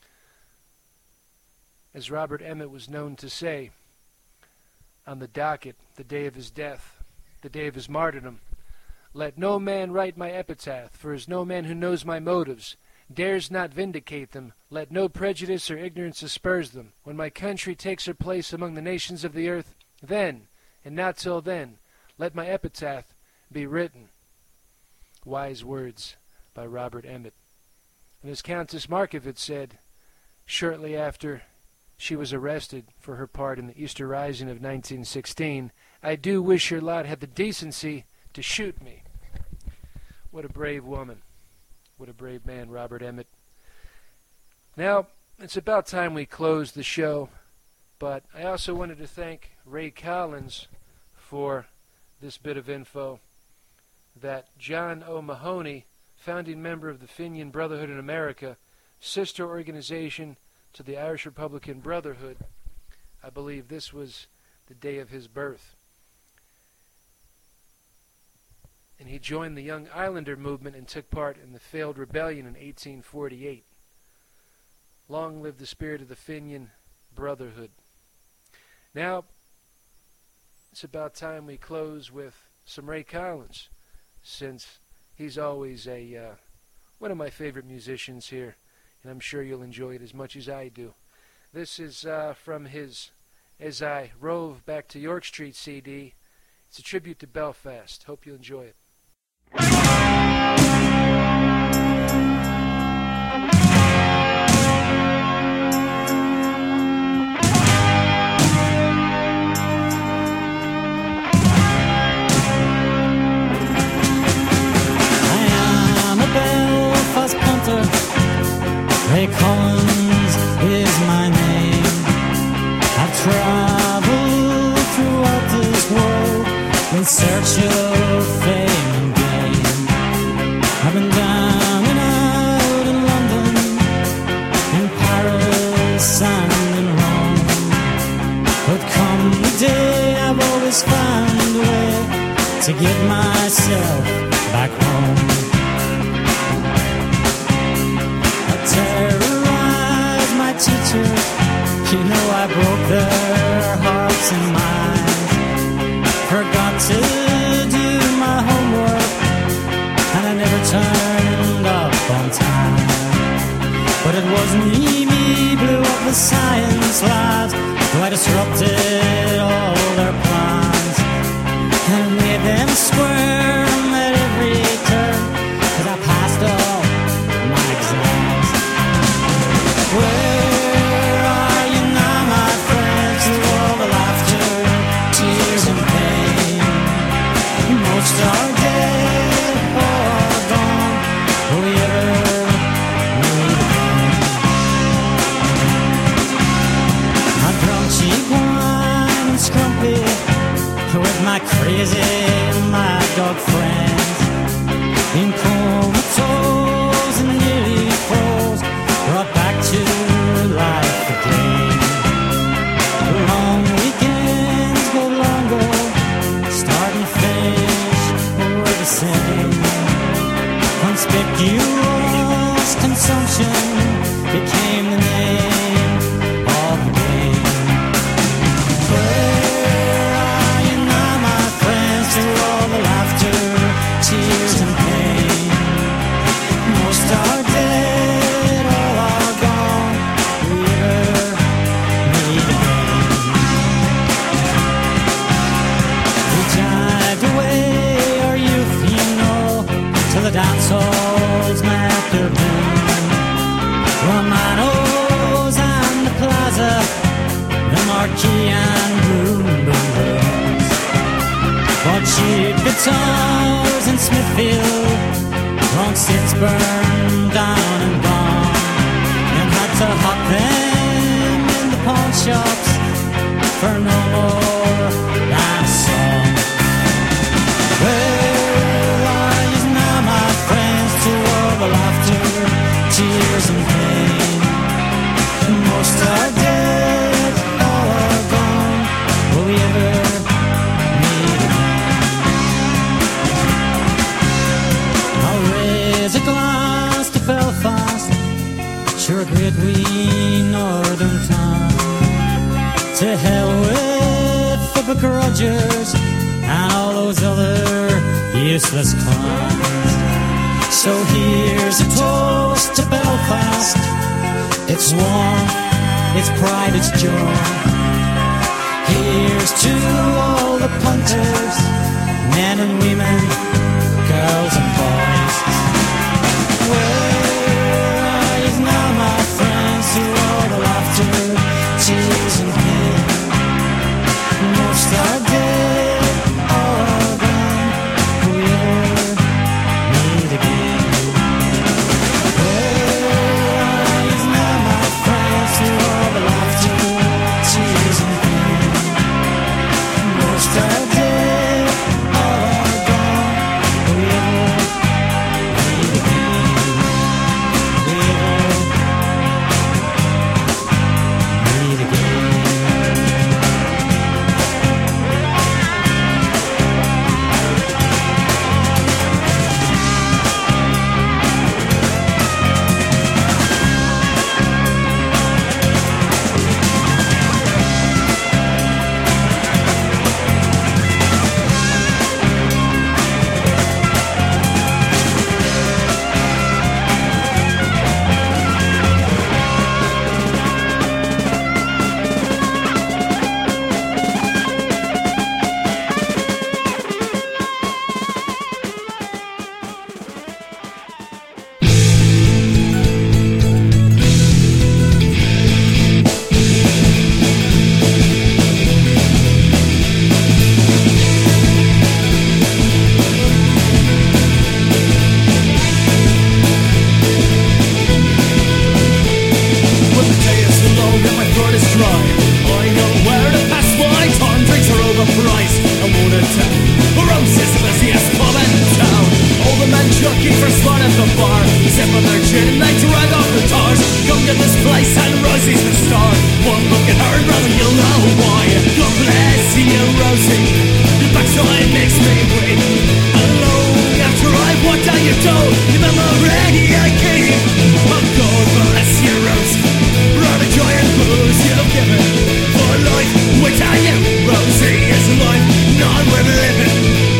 As Robert Emmet was known to say on the docket, the day of his death, the day of his martyrdom, let no man write my epitaph, for as no man who knows my motives dares not vindicate them, let no prejudice or ignorance asperse them. When my country takes her place among the nations of the earth, then, and not till then, let my epitaph be written. Wise words by Robert Emmet. And as Countess Markievicz said, shortly after she was arrested for her part in the Easter Rising of nineteen sixteen. I do wish your lot had the decency to shoot me. What a brave woman. What a brave man, Robert Emmett. Now, it's about time we close the show, but I also wanted to thank Ray Collins for this bit of info that John O'Mahony, founding member of the Fenian Brotherhood in America, sister organization to the Irish Republican Brotherhood, I believe this was the day of his birth. And he joined the Young Islander movement and took part in the failed rebellion in eighteen forty-eight. Long live the spirit of the Fenian Brotherhood. Now, it's about time we close with some Ray Collins, since he's always a uh, one of my favorite musicians here, and I'm sure you'll enjoy it as much as I do. This is uh, from his As I Rove Back to York Street C D. It's a tribute to Belfast. Hope you'll enjoy it. Ray Collins is my name. I've traveled throughout this world in search of fame and gain. I've been down and out in London, in Paris and in Rome. But come the day, I've always found a way to get myself back home. Terrorize my teachers, you know I broke their hearts and minds. Forgot to do my homework, and I never turned up on time. But it wasn't me, me blew up the science labs, who I disrupted all their plans, and made them squirm at every turn, cause I passed all my exams. Where are you now, my friends, through all the laughter, tears and pain? Most are dead or gone, will we ever meet again? I'm drunk, cheap wine and scrumpy, with my crazy mad dog friends, in comatose and nearly froze, brought back to life again. Long weekends go longer, start and finish were the same. Conspicuous consumption became the name of the game. Where are you now, my friends, through all the laughter, tears and pain? Most are dead, all are gone, we ever meet again. We dived away our youth, you know, till the dance halls met their boom. Romanos and the plaza, the marquee and boom boom booms. Bought cheap guitars in Smithfield, long since burned down and gone, and had to hawk them in the pawn shops for no more than a song. Where are you now, my friends, to all the laughter, tears and pain? Most are dead, all are gone, will we ever meet again? I'll raise a glass to Belfast, sure a great wee northern town. To hell with the begrudgers and all those other useless clowns. So here's a toast to Belfast. It's warm, it's pride, it's joy. Here's to all the punters, men and women, girls and boys. Where are you now, my friends, who are Rosie's the star. One look at her, brother, you'll know why. God bless you, Rosie. Your backside makes me weep. Alone after I've walked down your door, your memory I keep. Oh, God bless you, Rosie. For the joy and booze you've given. For life, we tell you, Rosie is life, not worth living.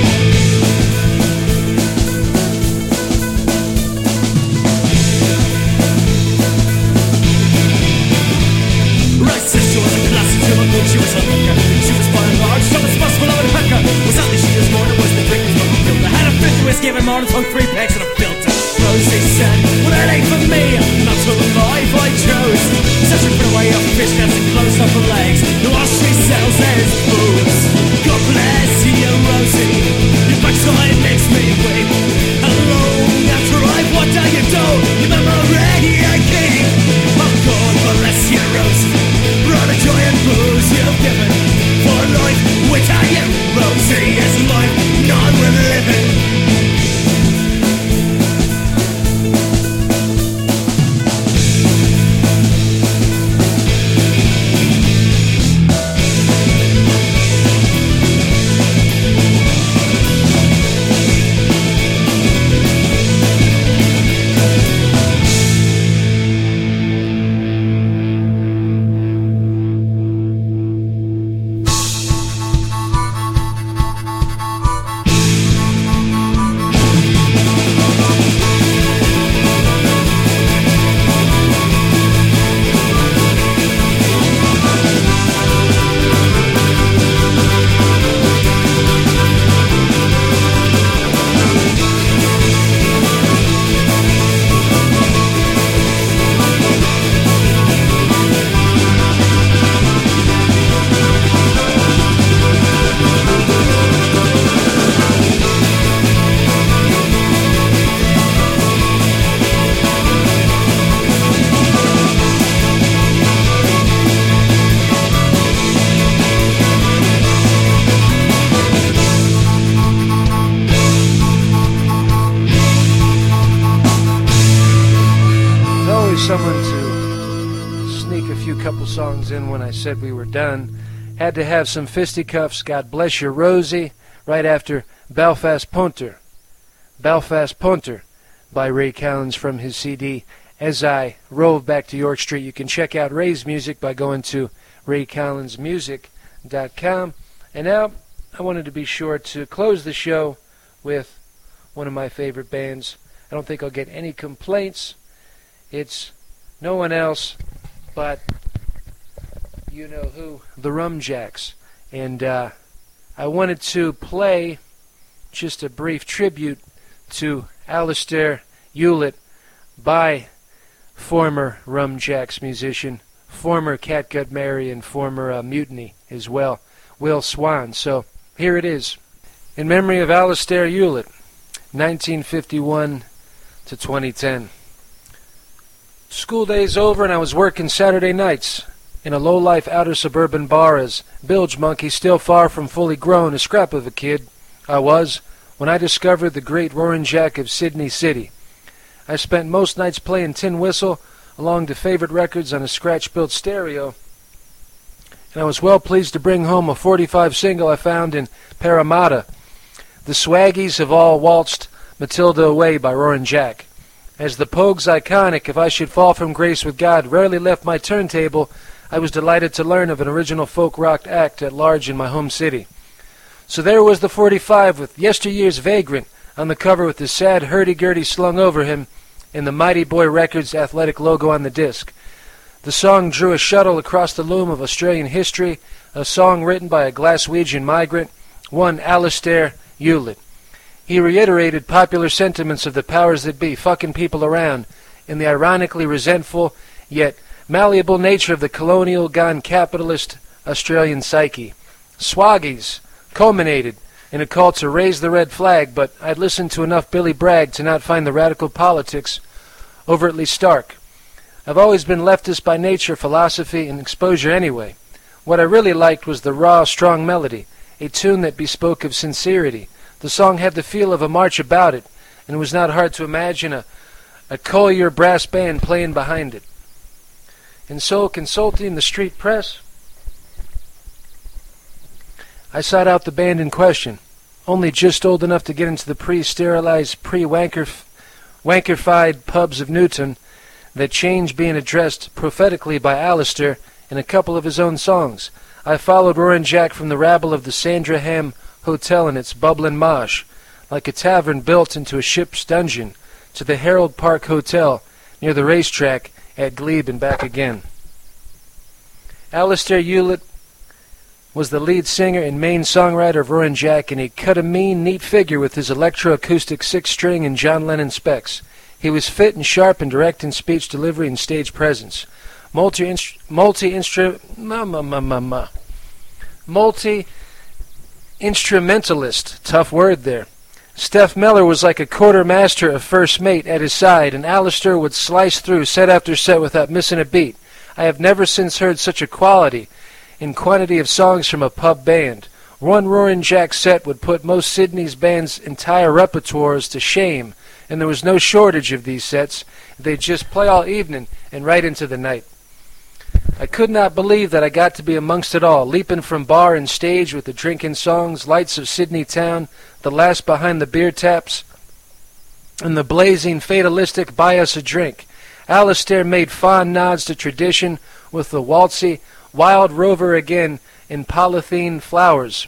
She was a classy human being, she was a hooker. She was by and large, so responsible of a hooker. Was only she was more than was the drink was what we built. I had a fifth of whiskey every morning, hung three packs and a filter. Rosie said, well that ain't for me, not to the life I chose. Searching for the way of fish nets and close up her legs. The all she sells is booze. God bless you, Rosie. Your backside makes me weep. Alone after I've walked out your door, your memory I keep. Oh, God bless you, Rosie. For the joy and booze you've given. For life, we tell you, Rosie is life, not worth living. Songs in when I said we were done. Had to have some fisticuffs, God bless you, Rosie, right after Belfast Punter. Belfast Punter by Ray Callens from his C D As I Rove Back to York Street. You can check out Ray's music by going to ray callens music dot com. And now I wanted to be sure to close the show with one of my favorite bands. I don't think I'll get any complaints. It's no one else but you know who, the Rum Jacks. And uh, I wanted to play just a brief tribute to Alistair Hewlett by former Rum Jacks musician, former Catgut Mary, and former uh, Mutiny as well, Will Swan. So here it is. In memory of Alistair Hewlett, nineteen fifty-one to twenty ten. School day's over and I was working Saturday nights in a low-life outer suburban bar as bilge monkey, still far from fully grown, a scrap of a kid I was when I discovered the great Roaring Jack of Sydney City. I spent most nights playing tin whistle along to favorite records on a scratch-built stereo, and I was well pleased to bring home a forty-five single I found in Parramatta. The Swaggies have all waltzed Matilda Away by Roaring Jack. As the Pogues' iconic If I Should Fall from Grace with God rarely left my turntable, I was delighted to learn of an original folk rock act at large in my home city. So there was the forty-five with Yesteryear's Vagrant on the cover with the sad hurdy-gurdy slung over him and the Mighty Boy Records athletic logo on the disc. The song drew a shuttle across the loom of Australian history, a song written by a Glaswegian migrant, one Alistair Hewlett. He reiterated popular sentiments of the powers that be, fucking people around, in the ironically resentful, yet malleable nature of the colonial gone capitalist Australian psyche. Swaggies culminated in a call to raise the red flag, but I'd listened to enough Billy Bragg to not find the radical politics overtly stark. I've always been leftist by nature, philosophy, and exposure anyway. What I really liked was the raw, strong melody, a tune that bespoke of sincerity. The song had the feel of a march about it, and it was not hard to imagine a, a Collier brass band playing behind it. and so consulting the street press, I sought out the band in question, only just old enough to get into the pre-sterilized, pre-wankerfied pubs of Newton, that change being addressed prophetically by Alistair in a couple of his own songs. I followed Roaring Jack from the rabble of the Sandringham Hotel and its bubbling mosh, like a tavern built into a ship's dungeon, to the Herald Park Hotel near the racetrack at Glebe and back again. Alistair Hewlett was the lead singer and main songwriter of Roaring Jack, and he cut a mean, neat figure with his electroacoustic six-string and John Lennon specs. He was fit and sharp and direct in speech delivery and stage presence. Multi-instru... Multi-instru... Ma, ma, ma, ma, ma. Multi-instrumentalist. Tough word there. Steph Miller was like a quartermaster of first mate at his side, and Alistair would slice through set after set without missing a beat. I have never since heard such a quality in quantity of songs from a pub band. One Roaring Jack set would put most Sydney's band's entire repertoires to shame, and there was no shortage of these sets. They'd just play all evening and right into the night. I could not believe that I got to be amongst it all, leaping from bar and stage with the drinking songs, lights of Sydney town, the last behind the beer taps, and the blazing fatalistic buy us a drink. Alistair made fond nods to tradition with the waltzy Wild Rover again in polythene flowers.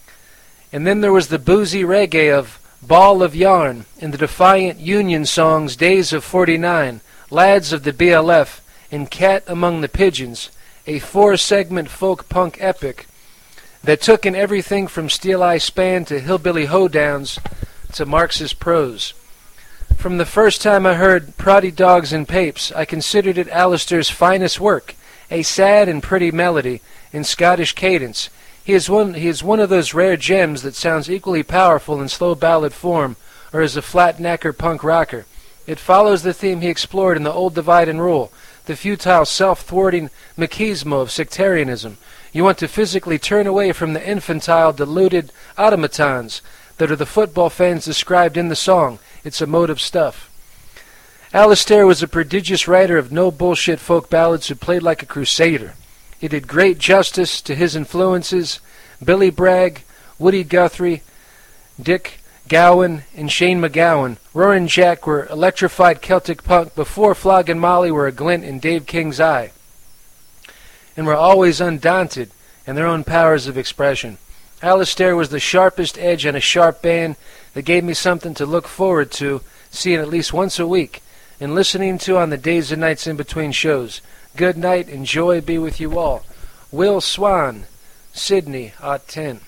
And then there was the boozy reggae of Ball of Yarn and the defiant Union songs Days of forty-nine, Lads of the B L F, and Cat Among the Pigeons, a four-segment folk-punk epic that took in everything from Steel Eye Span to Hillbilly Hoedowns to Marxist prose. From the first time I heard Proddy Dogs and Papes, I considered it Alistair's finest work, a sad and pretty melody in Scottish cadence. He is one he is one of those rare gems that sounds equally powerful in slow ballad form or as a flat knacker punk rocker. It follows the theme he explored in the Old Divide and Rule, the futile self-thwarting machismo of sectarianism. You want to physically turn away from the infantile, deluded automatons that are the football fans described in the song. It's emotive stuff. Alistair was a prodigious writer of no-bullshit folk ballads who played like a crusader. He did great justice to his influences. Billy Bragg, Woody Guthrie, Dick Gowan, and Shane MacGowan. Roaring Jack were electrified Celtic punk before Flogging Molly were a glint in Dave King's eye, and were always undaunted in their own powers of expression. Alistair was the sharpest edge on a sharp band that gave me something to look forward to, seeing at least once a week, and listening to on the days and nights in between shows. Good night and joy be with you all. Will Swan, Sydney, Ot ten.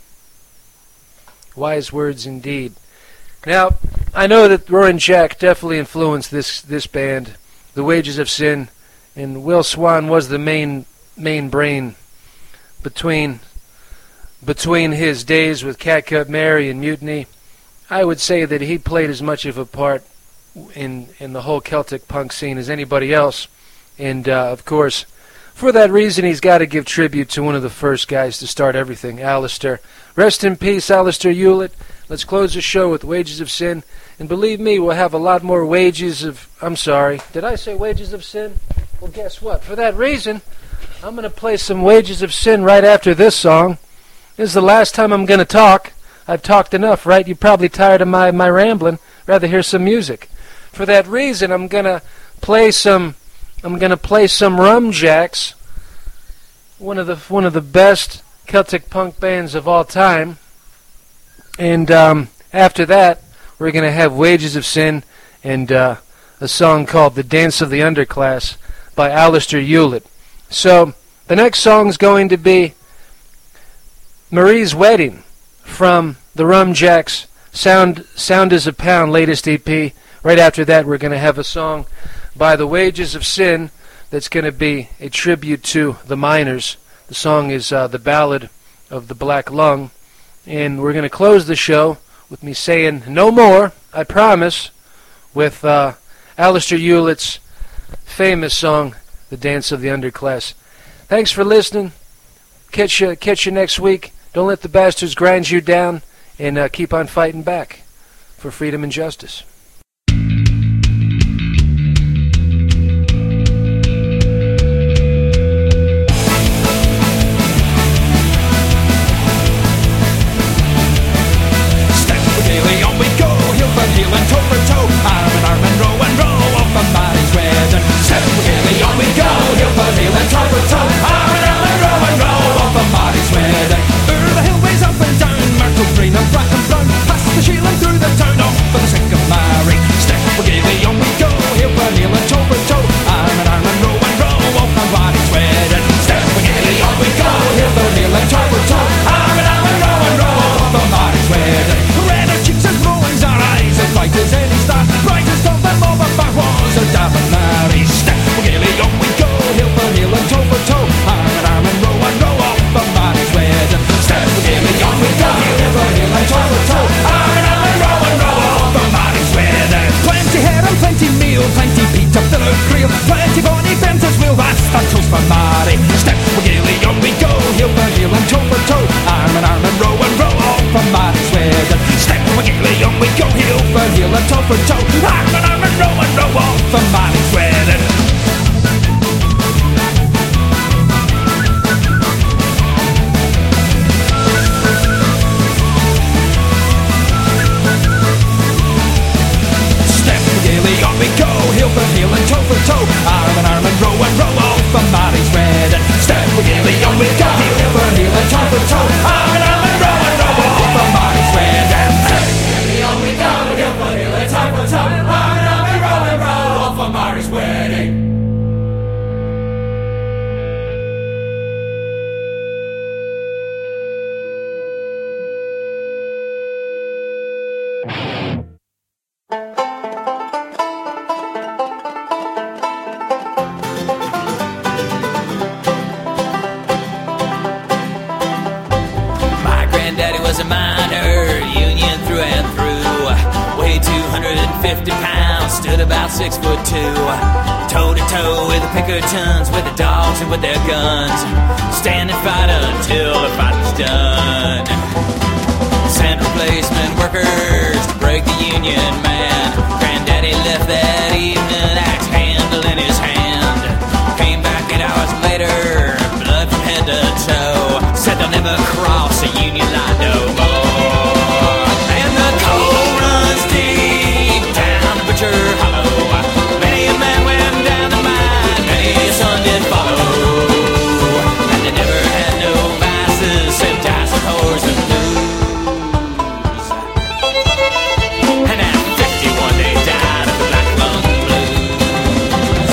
Wise words indeed. Now, I know that Roaring Jack definitely influenced this this band, The Wages of Sin, and Will Swan was the main main brain between between his days with Catcut Mary and Mutiny. I would say that he played as much of a part in in the whole Celtic punk scene as anybody else. And, uh, of course, for that reason, he's got to give tribute to one of the first guys to start everything, Alistair. Rest in peace, Alistair Hewlett. Let's close the show with Wages of Sin. And believe me, we'll have a lot more wages of... I'm sorry. Did I say Wages of Sin? Well, guess what? For that reason, I'm going to play some Wages of Sin right after this song. This is the last time I'm going to talk. I've talked enough, right? You're probably tired of my, my rambling. Rather hear some music. For that reason, I'm going to play some... I'm going to play some Rum Jacks, one of the one of the best Celtic punk bands of all time. And um, after that, we're going to have Wages of Sin and uh, a song called The Dance of the Underclass by Alistair Hewlett. So the next song's going to be Marie's Wedding from the Rum Jacks' Sound, Sound is a Pound latest E P. Right after that, we're going to have a song by The Wages of Sin that's going to be a tribute to the Miners. The song is uh, The Ballad of the Black Lung. And we're going to close the show with me saying no more, I promise, with uh, Alistair Hewlett's famous song, The Dance of the Underclass. Thanks for listening. Catch you, catch you next week. Don't let the bastards grind you down, and uh, keep on fighting back for freedom and justice. six foot two, toe to toe with the Pinkertons, with the dogs and with their guns. Stand and fight until the fighting's done. Send replacement workers to break the union man. Granddaddy left that evening, axe handle in his hand. Came back eight hours later, blood from head to toe. Said they'll never cross a union line no more. And the cold runs deep down the Butcher Hollow. Many a man went down the mine, many a son did follow. And they never had no vices except dice and whores and blues. And at fifty-one they died of the black lung blues.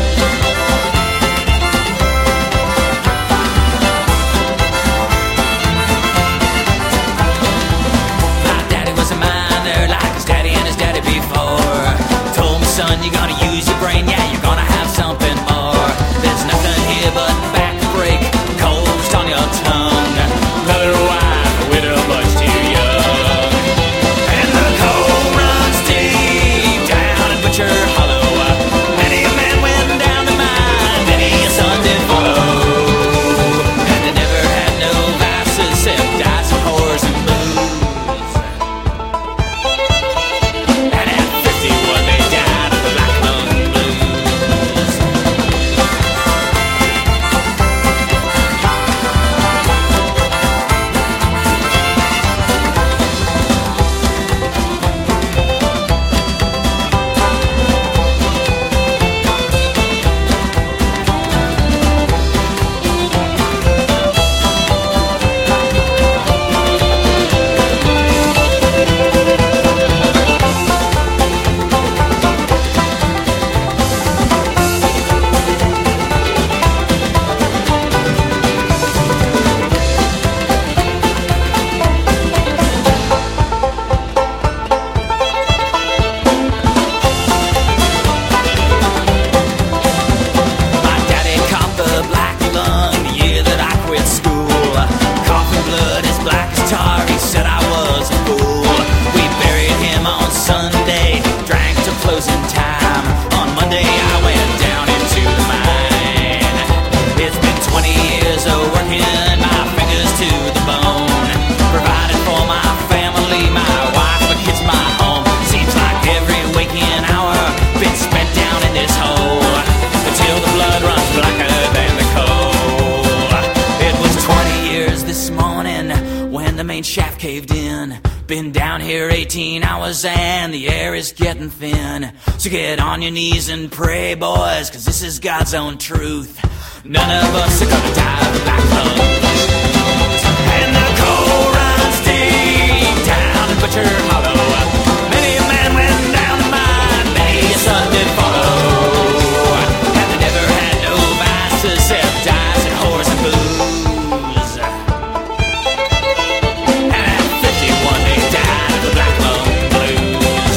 My daddy was a miner like his daddy and his daddy before. Told me, son, you're gonna use your brain, yeah, you're gonna have something more. There's nothing here but back break, cold just on your tongue. Mother wife, a widow much too young. And the cold runs deep down in Butcher Hollow. Many a man went down the mine, many a son did follow. And they never had no vices except dice and whores and booze. And at fifty-one they died of the black lung blues. My daddy caught the black lung the year that I quit school. Coughing blood as black as tar, he said I was a fool. We buried him on Sunday, drank till closing time. On Monday I went down into the mine. It's been twenty years of working my fingers to the bone. Provided for my family, my wife, my kids, my home. Seems like every waking hour been spent down in this hole. Until the blood runs blacker than the coal. It was twenty years this morning when the main shaft caved in. Been down here eighteen hours and the air is getting thin. So get on your knees and pray, boys, cause this is God's own truth. None of us are gonna die of the black lung blues. And the cold runs deep down in Butcher Hollow. Many a man went down the mine, many a son did follow. And they never had no vices except dice and whores and booze. And at fifty-one they died of the black lung blues.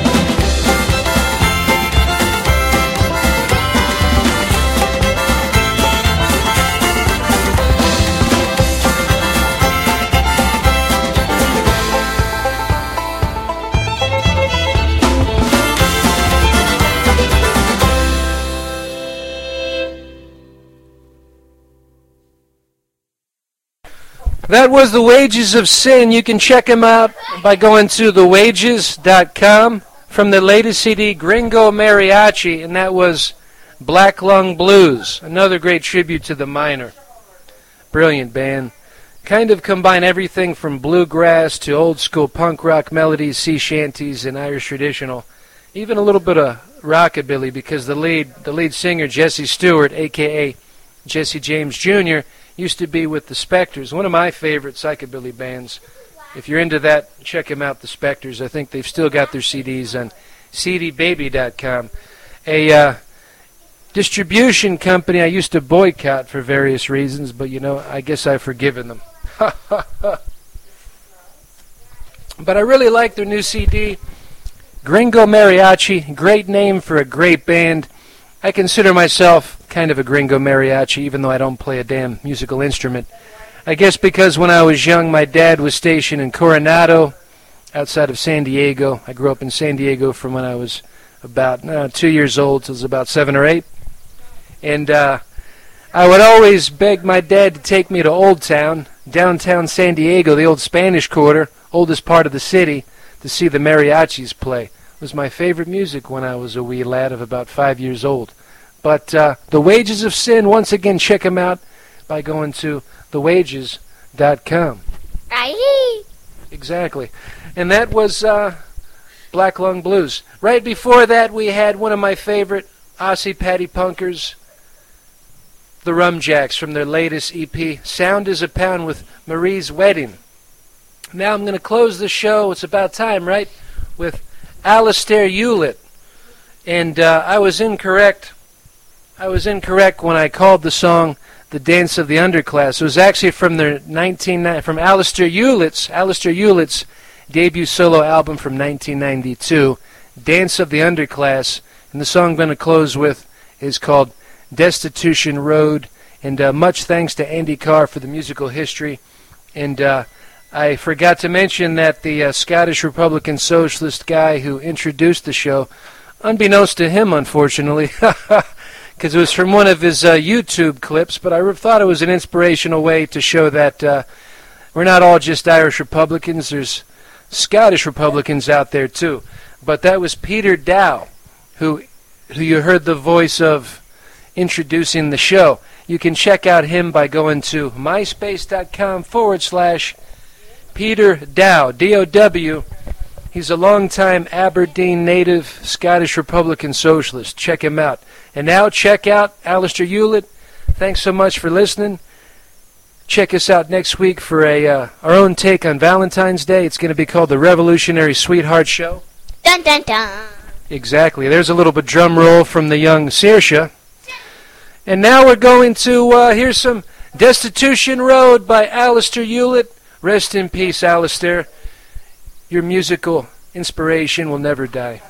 That was The Wages of Sin. You can check them out by going to the wages dot com from the latest C D, Gringo Mariachi, and that was Black Lung Blues, another great tribute to the miner. Brilliant band. Kind of combine everything from bluegrass to old school punk rock melodies, sea shanties, and Irish traditional. Even a little bit of rockabilly, because the lead, the lead singer, Jesse Stewart, a k a. Jesse James Junior, used to be with the Spectres, one of my favorite psychobilly bands. If you're into that, check them out, the Spectres. I think they've still got their C Ds on C D baby dot com. A uh, distribution company I used to boycott for various reasons, but, you know, I guess I've forgiven them. But I really like their new C D, Gringo Mariachi. Great name for a great band. I consider myself kind of a Gringo Mariachi, even though I don't play a damn musical instrument. I guess because when I was young, my dad was stationed in Coronado, outside of San Diego. I grew up in San Diego from when I was about uh, two years old, so I was about seven or eight. And uh, I would always beg my dad to take me to Old Town, downtown San Diego, the old Spanish Quarter, oldest part of the city, to see the mariachis play. It was my favorite music when I was a wee lad of about five years old. But uh, The Wages of Sin, once again, check them out by going to the wages dot com. Aye. Exactly. And that was uh, Black Lung Blues. Right before that, we had one of my favorite Aussie Paddy Punkers, the Rum Jacks, from their latest E P, Sound is a Pound, with Marie's Wedding. Now I'm going to close the show, it's about time, right, with Alistair Hewlett. And uh, I was incorrect. I was incorrect when I called the song The Dance of the Underclass. It was actually from their nineteen from Alistair Hewlett's Alistair Hewlett's debut solo album from nineteen ninety-two, Dance of the Underclass. And the song I'm going to close with is called Destitution Road. And uh, much thanks to Andy Carr for the musical history. And uh, I forgot to mention that the uh, Scottish Republican Socialist guy who introduced the show, unbeknownst to him, unfortunately, because it was from one of his uh, YouTube clips, but I thought it was an inspirational way to show that uh, we're not all just Irish Republicans. There's Scottish Republicans out there, too. But that was Peter Dow, who, who you heard the voice of introducing the show. You can check out him by going to myspace.com forward slash Peter Dow, D O W. He's a longtime Aberdeen native Scottish Republican Socialist. Check him out. And now check out Alistair Hewlett. Thanks so much for listening. Check us out next week for a uh, our own take on Valentine's Day. It's going to be called the Revolutionary Sweetheart Show. Dun dun dun. Exactly. There's a little bit drum roll from the young Saoirse. And now we're going to uh, hear some Destitution Road by Alistair Hewlett. Rest in peace, Alistair. Your musical inspiration will never die.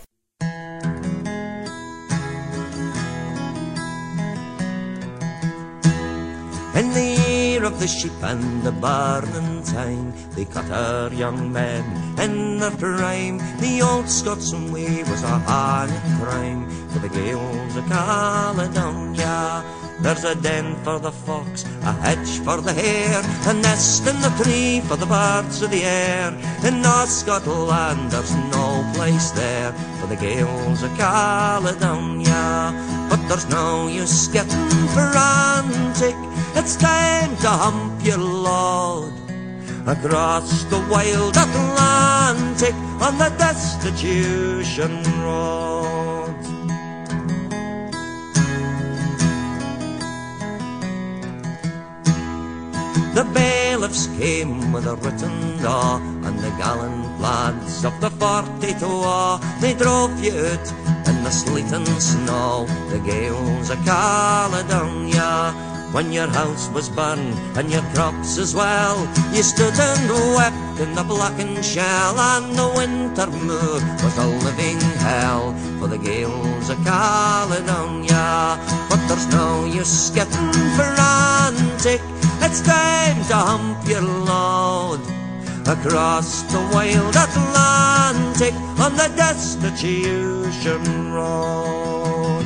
In the year of the sheep and the burning time, they cut our young men in their prime. The old Scotsman way was a hard crime for the Gaels of Caledonia. There's a den for the fox, a hedge for the hare, a nest in the tree for the birds of the air. In North Scotland there's no place there for the Gaels of Caledonia. But there's no use getting frantic, it's time to hump your load across the wild Atlantic on the Destitution Road. The bailiffs came with a written law, and the gallant lads of the forty-two, they drove you out in the sleet and snow, the Gaels of Caledonia. When your house was burned and your crops as well, you stood and wept in the blackened shell, and the winter moor was a living hell for the Gaels of Caledonia. But there's no use getting frantic, it's time to hump your load across the wild Atlantic on the Destitution Road.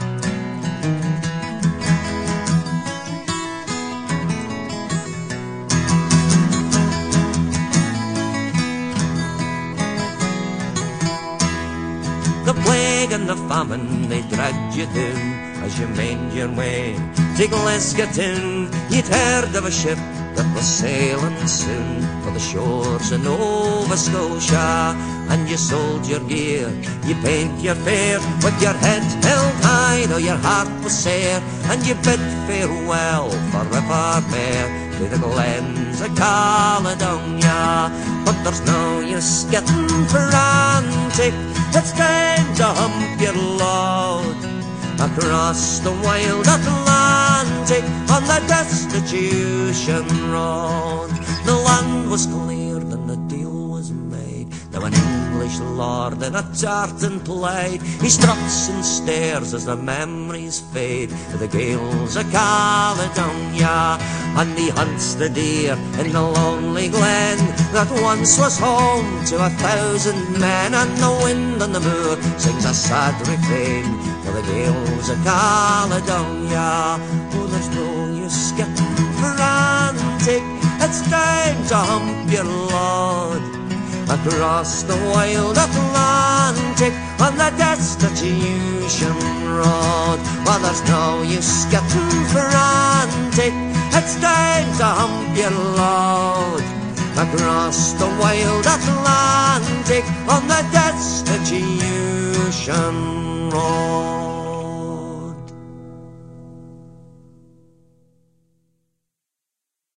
The plague and the famine, they dragged you down as you made your way to Glasgow. You'd heard of a ship that was sailing soon for the shores of Nova Scotia, and you sold your gear, you paid your fare, with your head held high though your heart was sere, and you bid farewell forevermore to the glens of Caledonia. But there's no use getting frantic, it's time to hump your load across the wild Atlantic on the Destitution Road. The land was cleared and the deal was made. Now an English lord in a tartan played. He struts and stares as the memories fade to the Gaels of Caledonia. and he hunts the deer in the lonely glen that once was home to a thousand men. And the wind on the moor sings a sad refrain for the gales of Caledonia. Oh, there's no use getting frantic, it's time to hump your load across the wild Atlantic on the Destitution Road. Well, there's no use getting frantic, it's time to hump your load across the wild Atlantic on the Destitution Road.